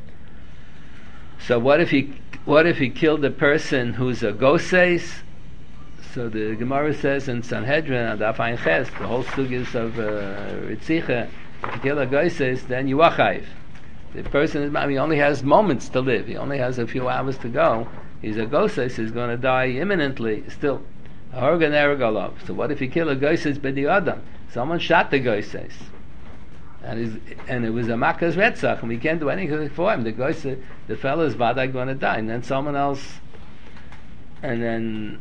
So what if he what if he killed a person who's a Goseis? So the Gemara says in Sanhedrin and Afayin Ches, the whole sugis of uh, Ritzicha, if you kill a Goseis, then you are Chayv. The person is, I mean, he only has moments to live. He only has a few hours to go. He's a Goseis, he's going to die imminently. Still, Horgan Eragolov. So what if you kill a Goseis b'di Adam? Someone shot the Goseis. And, he's, and it was a Makas Retzach, and we can't do anything for him. The Goseis, the fellow is Badak going to die. And then someone else, and then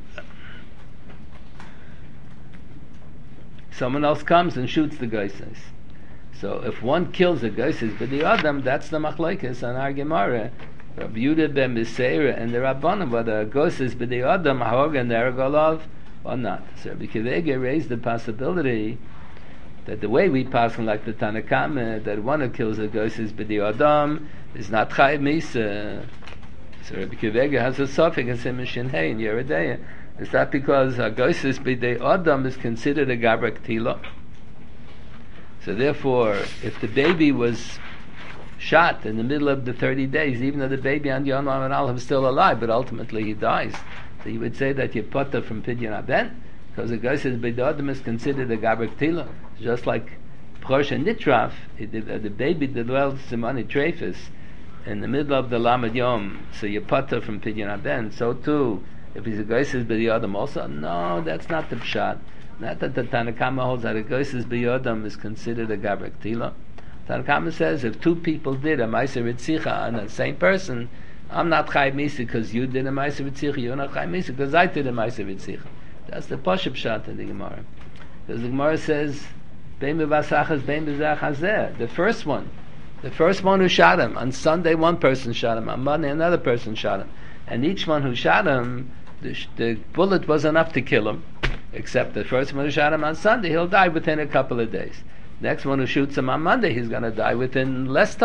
someone else comes and shoots the Goseis. So if one kills a Goseis b'di Adam, that's the Machlokes on our Gemara. Rabbi Yehuda ben Beseira and the Rabbanim, whether a Goseis b'di Adam, Horgan Neragolov, or not. So Rabbi Kivege raised the possibility that the way we pass on like the Tanakama, that one who kills a Goseis b'di Adam is not Chayv Misa. So Rabbi Kivege has a suffix and Simon Shinhei in Yeredeya. Is that because a Goseis b'di Adam is considered a Gaber Ktila? So therefore, if the baby was shot in the middle of the thirty days, even though the baby on Yom Lamed Aleph is still alive, but ultimately he dies, so you would say that you potter from Pidyon Aben, because the Goseis b'di Adam is considered a Gaber Ktila. Just like Prosh and Nitraf, the baby develops Simoni Treifas in the middle of the Lamed Yom, so you potter from Pidyon Aben. So too, if he's a Goseis b'di Adam also, no, that's not the pshat. Not that the Tanakama holds that a Goseis b'di Adam is considered a Gaber Ktila. Tanakama says if two people did a Ma'aser Ritzicha on the same person, I'm not Chayv Misa because you did a Ma'aser Ritzicha, you're not Chayv Misa because I did a Ma'aser Ritzicha. That's the Poshup Pshat in the Gemara. Because the Gemara says, Bein b'vasachas, bein b'zach hazeh. The first one, the first one who shot him, on Sunday one person shot him, on Monday another person shot him. And each one who shot him, the, the bullet was enough to kill him. Except the first one who shot him on Sunday, he'll die within a couple of days. Next one who shoots him on Monday, he's going to die within less time.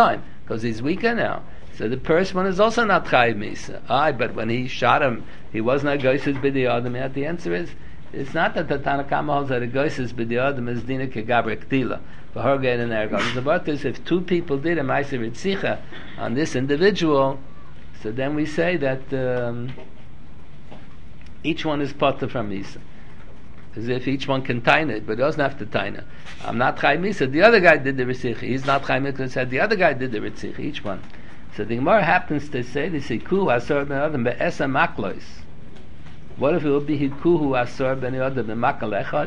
because he's weaker now. So the first one is also not chayiv misa. Aye, but when he shot him, he wasn't a goyses b'di adam yet. The answer is, it's not that the Tanakama holds that a goyses b'di adam is dina kegabre ktila. For her get in there, the word is if two people did a ma'aser ritzicha on this individual, so then we say that um, each one is potter from misa. As if each one can taina it, but doesn't have to taina. I'm not chayiv misa. The other guy did the ritzicha. He's not chayiv misa. Said the other guy did the ritzicha. Each one. So the Gemara happens to say, they say, Kuhu asor ben adam be'esa maklois. What if it would be Kuhu asor ben adam be'makal echad?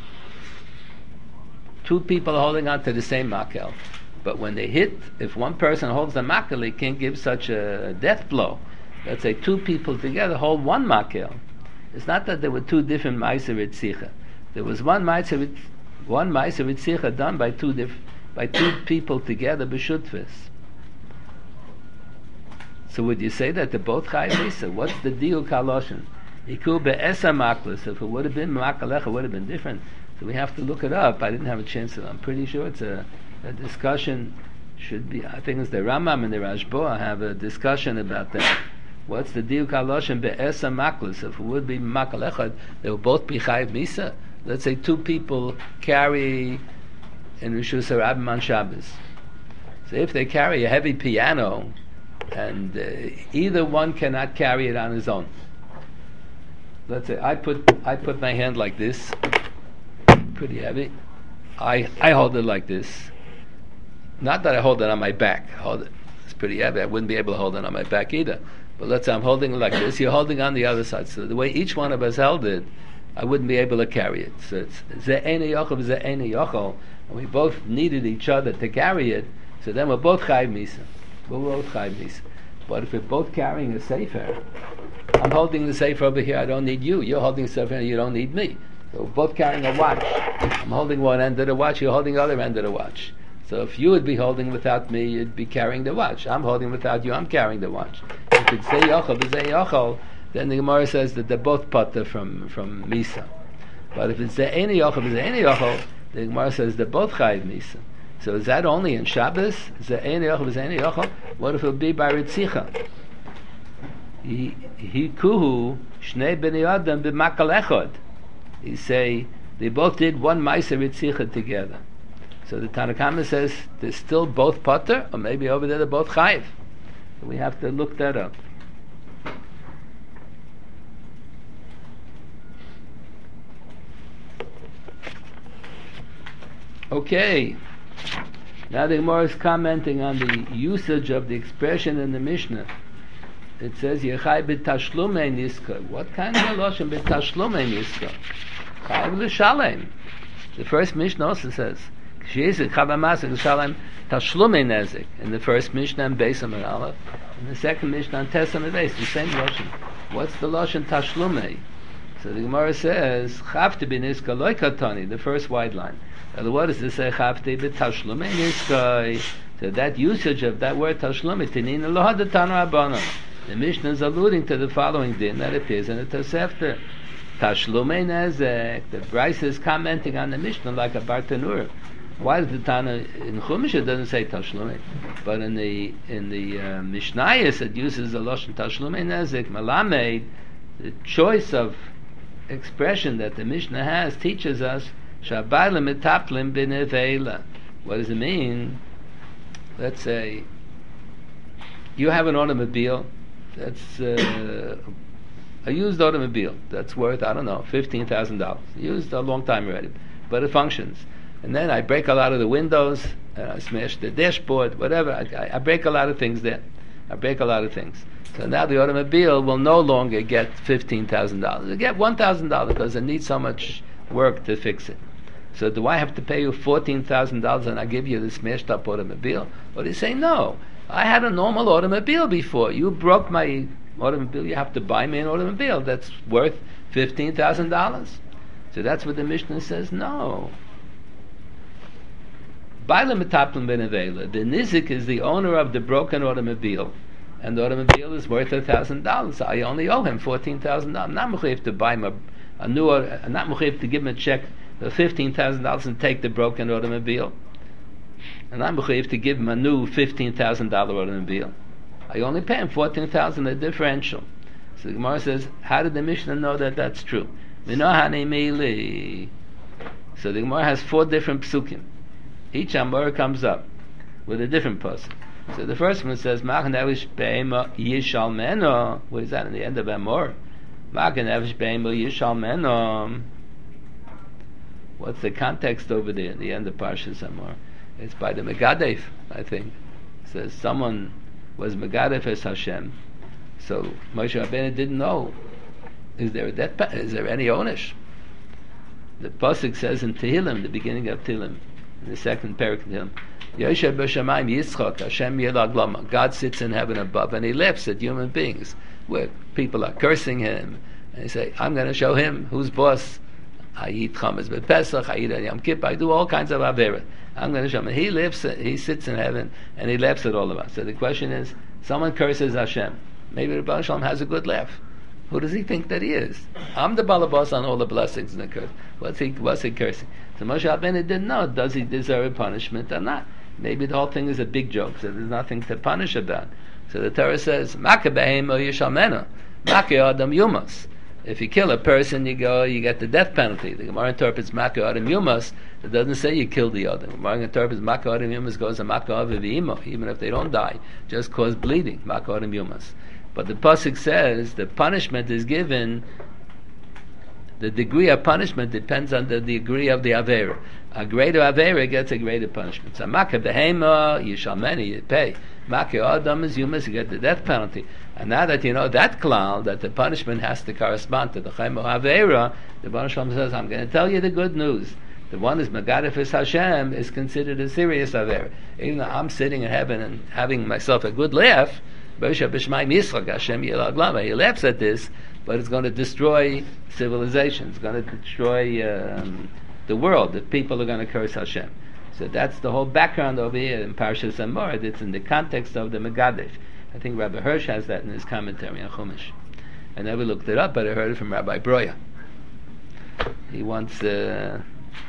Two people are holding on to the same makel. But when they hit, if one person holds the makel, he can't give such a death blow. Let's say two people together hold one makel. It's not that there were two different ma'aser ritzicha. There was one ma'aser one ma'aser ritzicha done by two diff, by two people together b'shutfis. So would you say that they're both chayiv misa? What's the diuk haloshin? Iku be'esa maklis. If it would have been makalecha, it would have been different. So we have to look it up. I didn't have a chance to. I'm pretty sure it's a, a discussion. Should be. I think it's the Rambam and the Rashba have a discussion about that. What's the diuk haloshin be'esa maklis? If it would be makalecha, they would both be chayiv misa. Let's say two people carry in Rishus Harabim on Shabbos. So if they carry a heavy piano, and uh, either one cannot carry it on his own. Let's say I put I put my hand like this, pretty heavy. I I hold it like this. Not that I hold it on my back. I hold it. It's pretty heavy. I wouldn't be able to hold it on my back either. But let's say I'm holding it like this. You're holding on the other side. So the way each one of us held it, I wouldn't be able to carry it. So it's ze'eni yochel ze'eni yochel, and we both needed each other to carry it. So then we're both chayiv misa. We're both chayiv misa. But if we're both carrying a sefer, I'm holding the sefer over here, I don't need you. You're holding the sefer, you don't need me. So we're both carrying a watch. I'm holding one end of the watch, you're holding the other end of the watch. So if you would be holding without me, you'd be carrying the watch. I'm holding without you, I'm carrying the watch. If it's Zeh Yochel, Zeh Yochel, then the Gemara says that they're both potter from, from Misa. But if it's Ze'eni Yochel, Ze'eni Yochel, the Gemara says they're both chayiv Misa. So is that only in Shabbos? Ze'eni Yochel, Ze'eni Yochel? What if it would be by Ritzicha? He kuhu shnei bnei adam b'makal echad. He say they both did one ma'aser Ritzicha together. So the Tanakama says they're still both potter, or maybe over there they're both chayiv. So we have to look that up. Okay. Now the Gemara is commenting on the usage of the expression in the Mishnah. It says Yechai b'tashlumei niska. What kind of a lashon b'tashlumei niska? Chayav l'shalem. The first Mishnah also says She'ezik chavamasik l'shalem tashlumei nezik. In the first Mishnah on Beis Amud Aleph, in the second Mishnah on Tes Amud Beis, the same lashon. What's the lashon tashlumei? So the Gemara says Chavti b'niska loy katani. The first wide line. So what does it say? Chavti b'tashlumei niska. So that usage of that word tashlumei tinina lo hadatan rabbanon. The Mishnah is alluding to the following din that appears in the Tosefta. Tashlumei nezek. The Bryce is commenting on the Mishnah like a Bartanur. Why does the Tana in Chumash it doesn't say tashlumei, but in the in the uh, Mishnayos it uses the lashon tashlumei nezek malamed. The choice of expression that the Mishnah has teaches us shabayla metaplim b'nevela. What does it mean? Let's say you have an automobile. That's uh, a used automobile that's worth, I don't know, fifteen thousand dollars. Used a long time already, but it functions. And then I break a lot of the windows, and I smash the dashboard, whatever. I, I, I break a lot of things there. I break a lot of things. So now the automobile will no longer get fifteen thousand dollars. It'll get one thousand dollars because it needs so much work to fix it. So do I have to pay you fourteen thousand dollars and I give you the smashed up automobile? Or do you say, no, I had a normal automobile before. You broke my automobile. You have to buy me an automobile that's worth fifteen thousand dollars. So that's what the Mishnah says. No. Baila metaplim benevela. The nizik is the owner of the broken automobile, and the automobile is worth a thousand dollars. I only owe him fourteen thousand dollars. I'm not mechuyev to buy him a, a new. I'm not mechuyev to give him a check for fifteen thousand dollars and take the broken automobile. and I'm mechuyev to give him a new fifteen thousand dollar automobile. I only pay him fourteen thousand, a differential. So the Gemara says, how did the Mishnah know that that's true? So the Gemara has four different psukim. Each Amor comes up with a different person. So the first one says, Ma'anevish be'ema yishal meno. What is that in the end of Amor? Ma'anevish be'ema yishal meno. What's the context over there in the end of Parshas Amor? It's by the Megadef, I think. It says someone was Megadef as Hashem. So Moshe Rabbeinu didn't know. Is there a death pa- Is there any onish? The pasuk says in Tehillim, the beginning of Tehillim, in the second parak of Tehillim, Yoshev b'shamayim Yitzchak Hashem Yelag Lama. God sits in heaven above and He laughs at human beings, where people are cursing Him, and He say, "I'm going to show him who's boss. I eat chametz b'Pesach, I eat on Yom Kippur, I do all kinds of avera. I'm going to show him." He lives, He sits in heaven, and He laughs at all of us. So the question is, someone curses Hashem. Maybe the Baal Shalom has a good laugh. Who does he think that he is? I'm the balabas on all the blessings and the curse. What's he? What's he cursing? So Moshe Rabbeinu didn't know. Does he deserve a punishment or not? Maybe the whole thing is a big joke, so there's nothing to punish about. So the Torah says, "Makabeim o yishalmenu, make adam yumas." If you kill a person, you go, you get the death penalty. The Gemara interprets make adam yumas. It doesn't say you kill the other. The Gemara interprets make adam yumas goes a make avivimo, even if they don't die, just cause bleeding. Make adam yumas. But the pasuk says the punishment is given. The degree of punishment depends on the degree of the avera. A greater avera gets a greater punishment. So makah behema, you shall many you pay. Makah adam is yumas, you get the death penalty. And now that you know that klal, that the punishment has to correspond to the chayma avera, the Baruch Shalom says, I'm going to tell you the good news. The one is Megadefis Hashem is considered a serious avera. Even though I'm sitting in heaven and having myself a good laugh, he laughs at this, but it's going to destroy civilization. It's going to destroy um, the world. The people are going to curse Hashem. So that's the whole background over here in Parshas Amor. It's in the context of the Megadef. I think Rabbi Hirsch has that in his commentary on Chumash. I never looked it up, but I heard it from Rabbi Broya. He once uh,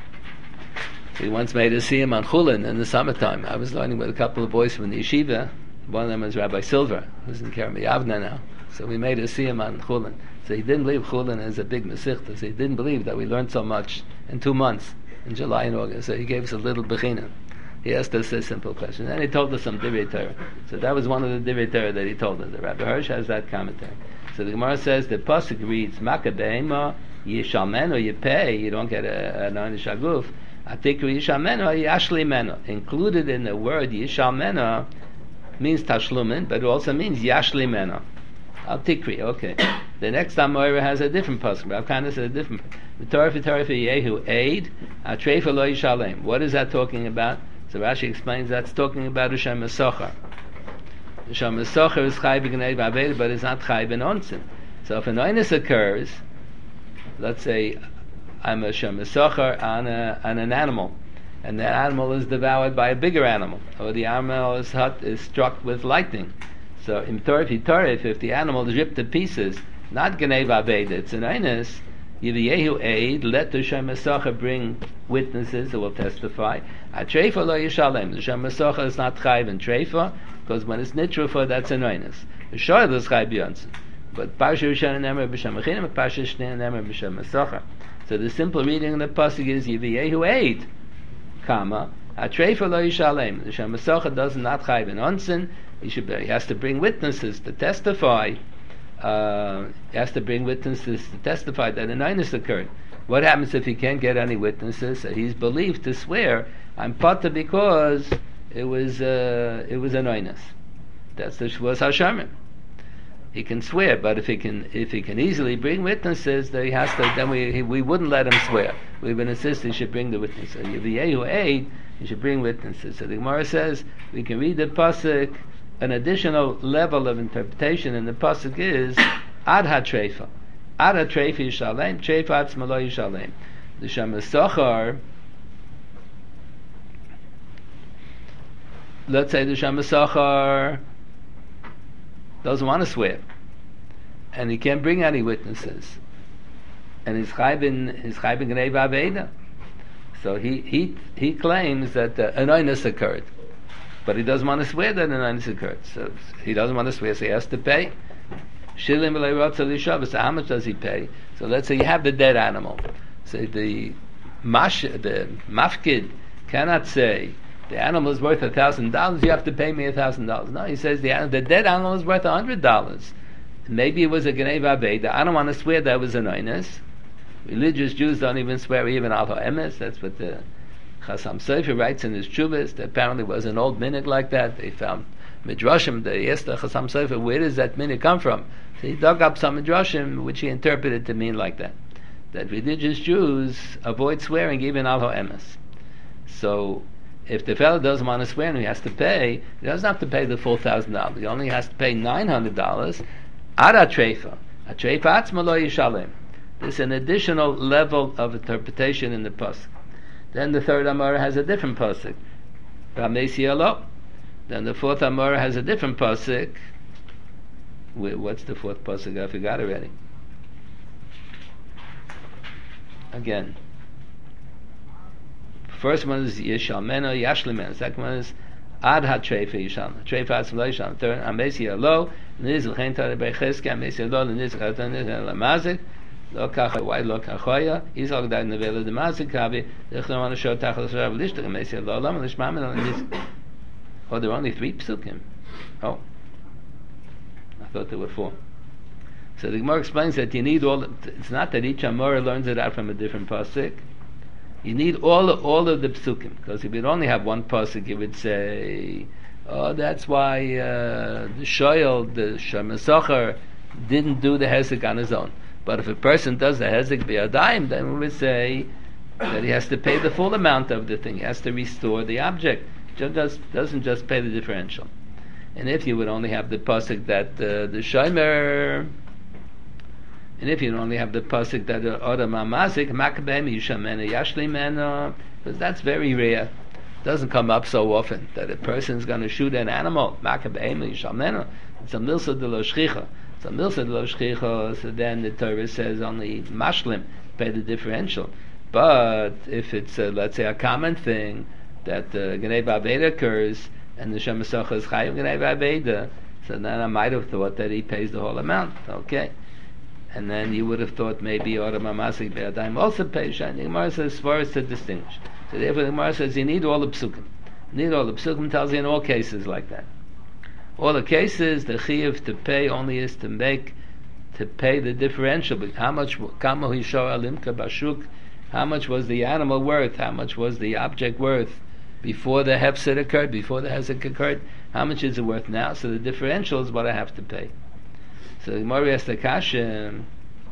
he once made us see him on Chulin in the summertime. I was learning with a couple of boys from the yeshiva. One of them was Rabbi Silver, who's in Kerem Yavna now. So we made us see him on Chulin. So he didn't believe Chulin is a big Mesichta. So he didn't believe that we learned so much in two months, in July and August. So he gave us a little bechina. He asked us a simple question. And he told us some Divrei Torah. So that was one of the Divrei Torah that he told us. The Rabbi Hirsch has that commentary. So the Gemara says, the pasuk reads, Makah be'ema yishalmenu, you pay, you don't get a, an onish aguf. Atikru yishalmenu, yashli menu. Included in the word yishalmenu means tashlumin, but it also means yashli menu. Al tikri, okay. The next Amoira has a different pasuk. Rav Kana says a different. The Torah for Torah for Yehu aid, atreifa lo yishalem. What is that talking about? So Rashi explains that's talking about Hashem Mesochar. Hashem Mesochar is chai b'gnei v'aved, but it's not chai b'nonsim. So if an oinus occurs, let's say I'm a Hashem Mesochar on, a, on an animal, and that animal is devoured by a bigger animal, or the animal is, hut, is struck with lightning. So in Torah Torah, if the animal is ripped to pieces, not Gnei Vaveda, it's an Einus, Yehu aid, let the Shem Mesocha bring witnesses who will testify. A Treifa lo Yishalem, the Shem Mesocha is not Chayv and Treifa, because when it's Nitrufa, that's an Einus. The Shoyl is Chayv Yonson. But Parsha Rishon Nemer B'Shem Mechinim, Parsha Shnei Nemer B'Shem Mesocha. So the simple reading of the pasuk is Yehu aid, comma, a Treifa lo Yishalem, the Shem Mesocha does not Chayv and Onsen. He should be, he has to bring witnesses to testify. Uh, he has to bring witnesses to testify that an einus occurred. What happens if he can't get any witnesses? So he's believed to swear, I'm pata because it was uh, it was an einus. That's the Shavuos Hashamim. He can swear, but if he can if he can easily bring witnesses, then he has to. Then we he, we wouldn't let him swear. We would insist he should bring the witnesses. If the Yehu aid, he should bring witnesses. So the Gemara says we can read the pasuk. An additional level of interpretation in the pasuk is ad ha-treifa. Ad ha-treifa yishalem, treifa atzma lo yishalem. The Shem Mesochar, let's say the Shem Mesochar doesn't want to swear, and he can't bring any witnesses, and he's chayvin, he's chayvin gnei v'aveda. So he he he claims that uh, an oinus occurred, but he doesn't want to swear that an oinus occurred. So he doesn't want to swear, so he has to pay. Shilim v'lei rotza lishav. So how much does he pay? So let's say you have the dead animal. So the mash, the mafkid cannot say the animal is worth a thousand dollars. You have to pay me a thousand dollars. No, he says the the dead animal is worth a hundred dollars. Maybe it was a Gnei Vaveda. I don't want to swear that was an oinus. Religious Jews don't even swear even al ha'emes. That's what the Chasam Sofer writes in his Chuvas. There apparently was an old minhag like that. They found midrashim. They asked the Chasam Sofer, where does that minhag come from? So he dug up some midrashim which he interpreted to mean like that. That religious Jews avoid swearing even al ha'emes. So if the fellow doesn't want to swear and he has to pay, he doesn't have to pay the full thousand dollars. He only has to pay nine hundred dollars. Ara treifa. A treifa atzma lo yishalem. This is an additional level of interpretation in the pasuk. Then the third Amora has a different pasuk. Ramesi alo. Then the fourth Amora has a different pasuk. What's the fourth pasuk? I forgot already. Again. First one is Yishalmeno Yashlimeno. Second one is Ad HaTreifa Yishalmeno. Treifa Atzma lo Yishalmeno. Third, Amesi alo. Nizl Chen Tare Bechesky. Amesi alo. Nizl Chen Tare Lamazik. Lo kacha, why lo kachoya? He's all that in the vela de mazik kavi. They don't want to show tachal sharav lishtak. And they say lo lam lishmamen on this. Oh, there are only three psukim. Oh, I thought there were four. So the Gemara explains that you need all. It's not that each Amora learns it out from a different pasuk. You need all all of the psukim, because if you'd only have one pasuk, you would say, oh, that's why uh, the shoyel, the shemasocher, didn't do the hezek on his own. But if a person does the hezek b'yadayim, then we would say that he has to pay the full amount of the thing. He has to restore the object. Just does, doesn't just pay the differential. And if you would only have the pasuk that uh, the shomer, and if you would only have the pasuk that the odam amazik makabem yishamena yashlimena, because that's very rare. It doesn't come up so often that a person is going to shoot an animal makabem yishamena. It's a milsa de lo shchicha. So milsa de lo shchicha, so then the Torah says only mashlim, pay the differential. But if it's, uh, let's say, a common thing that uh, Gnei Vaveda occurs, and the Shemasocha is Chayiv Gnei Vaveda, so then I might have thought that he pays the whole amount, okay? And then you would have thought maybe Odam Amasik Be'adayim also pays, and the Gemara says, as far as to distinguish. So therefore the Gemara says, you need all the psukim. You need all the psukim, tells you in all cases like that. All the cases, the chiyuv to pay only is to make, to pay the differential. But how much, kama hishor alimka bashuk, how much was the animal worth? How much was the object worth before the hefset occurred, before the hezek occurred? How much is it worth now? So the differential is what I have to pay. So the Gemara asks the kasha,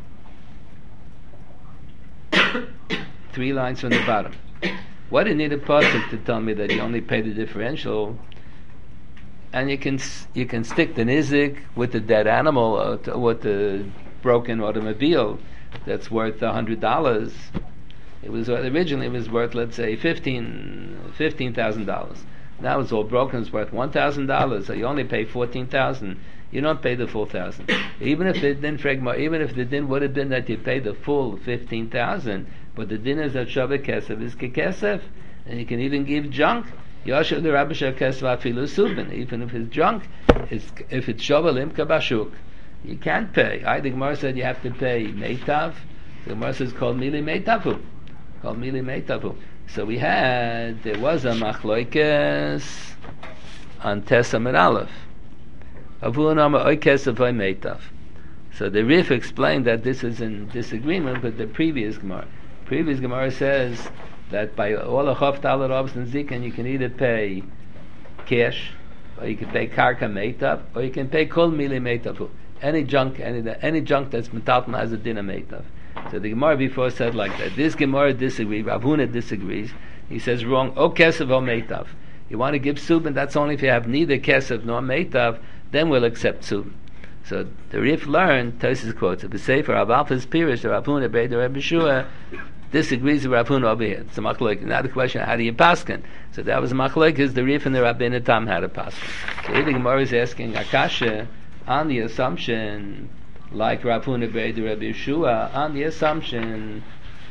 three lines from the bottom. Why do you need a pasuk to tell me that you only pay the differential? And you can you can stick the nizik with the dead animal or to, with the broken automobile that's worth a hundred dollars. It was originally it was worth, let's say, fifteen fifteen thousand dollars. Now it's all broken. It's worth one thousand dollars. So you only pay fourteen thousand. You don't pay the full thousand. Even if it didn't fragma, even if the din would have been that you pay the full fifteen thousand, but the din is that shaveh kesef is kekesef, and you can even give junk. Yasher the Rabbi Shakesva Filu Subin, even if it's junk, it's, if it's Shovalim Kabashuk, you can't pay. I the Gemara said you have to pay Meitav. The Gemara says called Mili Meitavu. Called Mili Meitavu. So we had, there was a Machloikes on Tesam Aleph. Avunama Oikes of Meitav. So the Rif explained that this is in disagreement with the previous Gemara. Previous Gemara says that by all the Chof Talar Obs and Zikan you can either pay cash, or you can pay Karka Meitav, or you can pay Kol Mili Meitav. Any junk, any any junk that's Metalton has a din of Meitav. So the Gemara before said like that. This Gemara disagrees, Rav Huna disagrees. He says wrong, O Kesef O Meitav. You want to give Subin, that's only if you have neither Kesef nor Meitav, then we'll accept Subin. So the Rif learned, Tosis quotes, if the Sefer Rav Alpha's Pirish, Rav Huna Beid Rabbi Shua, disagrees with Rav Huna over here. It's a machlok. Now the question, how do you paskin? So that was a machlok, is the Rif and the Rabbeinu Tam had a paskin. So here the Gemara is asking Akasha on the assumption, like Rav Huna Beid Rabbi Shua, on the assumption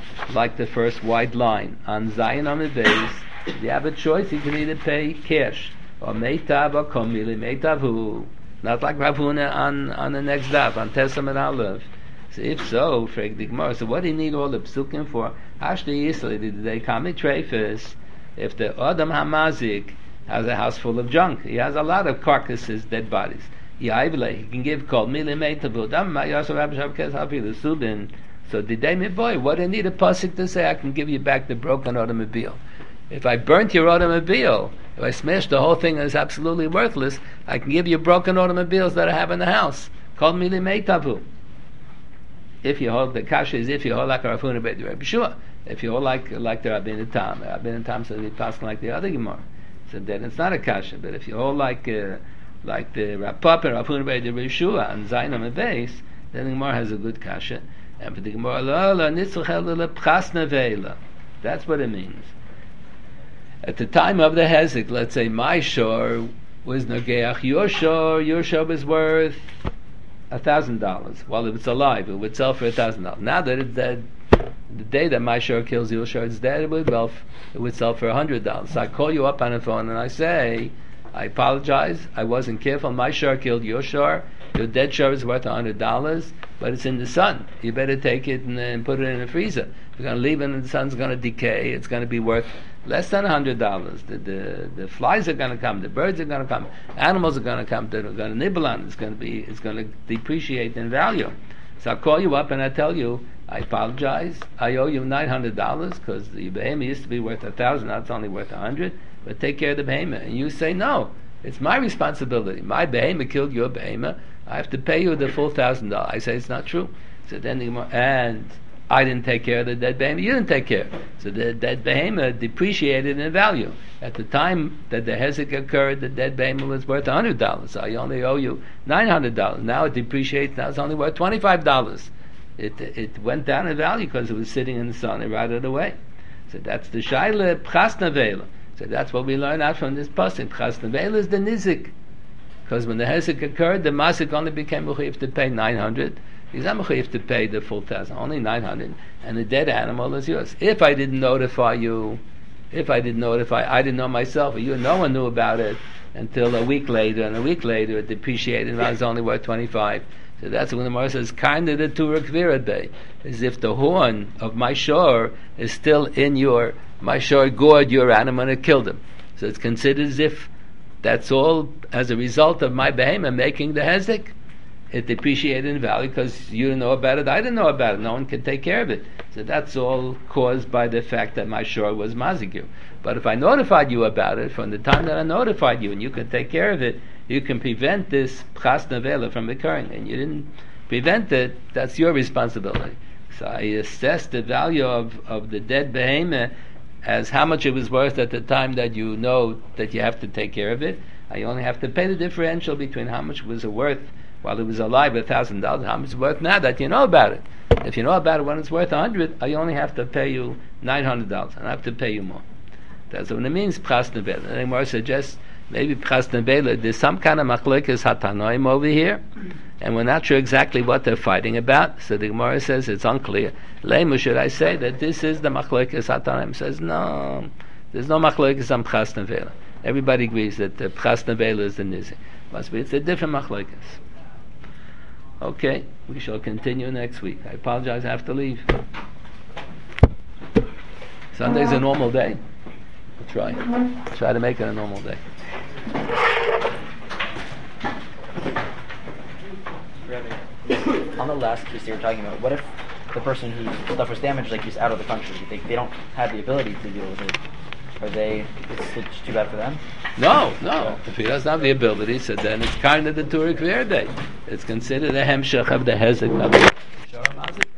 like the first white line. On Zion on the base, you have a choice. You can either pay cash or meitav or komili meitavu. Not like Rav Huna on on the next daf on Testament Aleph. So if so, Frag the Gemara. So what do you need all the psukim for? Ashli Yisrael did they come trefus? If the Adam Hamazik has a house full of junk, he has a lot of carcasses, dead bodies. He can give called mili meitavu. Dam ma'yasor Rabbi Shabkes hafilu subin. So did they me boy? What do I need a pasuk to say? I can give you back the broken automobile. If I burnt your automobile, if I smashed the whole thing and it's absolutely worthless, I can give you broken automobiles that I have in the house. Called mili meitavu. If you hold the kasha is if you hold like a Rav Huna Beit Rabbi Shua. If you hold like like the Rabbeinu Tam, Rabbeinu Tam says we pass like the other Gemara. So then it's not a kasha. But if you hold like uh, like the Rav Papa and Rav Huna Beit Rabbi Shua and Zainam and base, then the Gemara has a good kasha. And for the Gemara, la la nitzchel le pchasna veila. That's what it means. At the time of the hezek, let's say my shor was nageach your shor, your shor was worth a thousand dollars. While if it's alive, it would sell for a thousand dollars. Now that it's dead, the day that my shor kills your shor, it's dead. It would well, it would sell for a hundred dollars. So I call you up on the phone and I say, I apologize. I wasn't careful. My shor killed your shor. Your dead shor is worth a hundred dollars, but it's in the sun. You better take it and, and put it in a freezer. If you're going to leave it and the sun's going to decay, it's going to be worth less than a hundred dollars. The, the the flies are going to come, the birds are going to come, animals are going to come, they're going to nibble on it. It's going to be, it's going to depreciate in value. So I'll call you up and I tell you, I apologize. I owe you nine hundred dollars because the behemoth used to be worth a thousand. Now it's only worth a hundred. But take care of the behemoth. And you say no. It's my responsibility. My behemoth killed your behemoth. I have to pay you the full thousand dollars. I say it's not true. So then the, and I didn't take care of the dead behemoth. You didn't take care. So the dead behemoth depreciated in value. At the time that the hezek occurred, the dead behemoth was worth a hundred dollars. So I only owe you nine hundred dollars. Now it depreciates. Now it's only worth twenty-five dollars. It it went down in value because it was sitting in the sun. It rotted away. So that's the shaila pchasna veila. So that's what we learn out from this pasuk. Pchasna veila is the nizik. Because when the hezek occurred, the masik only became mechuyev to pay nine hundred. He's not mechuyev to pay the full thousand, only nine hundred, and the dead animal is yours. If I didn't notify you, if I didn't notify, I didn't know myself, or you, no one knew about it until a week later, and a week later it depreciated, and I was only worth twenty-five. So that's when the Gemara says, kind of the Turah Kvira Bay, as if the horn of my shor is still in your, my shor gored your animal and it killed him. So it's considered as if that's all as a result of my behemoth making the hezek. It depreciated in value because you didn't know about it, I didn't know about it, no one could take care of it. So that's all caused by the fact that my shor was mazigu. But if I notified you about it, from the time that I notified you and you could take care of it, you can prevent this pchasna veila from occurring, and you didn't prevent it, that's your responsibility. So I assessed the value of, of the dead behemoth as how much it was worth at the time that you know that you have to take care of it. I only have to pay the differential between how much was it worth while it was alive, a thousand dollars, how much it's worth now that you know about it. If you know about it when it's worth a hundred, I only have to pay you nine hundred dollars, and I have to pay you more. That's what it means, pchasna veila. And Gemara suggests maybe pchasna veila, there's some kind of machlokes hatanoim over here, and we're not sure exactly what they're fighting about. So the Gemara says it's unclear. Lema, should I say that this is the machlokes hatanoim? Says no, there's no machlokes on pchasna veila. Everybody agrees that the pchasna veila is the nizik. Must be it's a different machlokes. Okay, we shall continue next week. I apologize, I have to leave. Sunday's a normal day. We'll try. Try to make it a normal day. On the last case you were talking about, what if the person whose stuff was damaged, like he's out of the country, they, they don't have the ability to deal with it? Are they, it's, it's too bad for them? No, no. If he doesn't have the ability, so then it's kind of the Turah Kvir Day. It's considered a hemshech of the hezek of the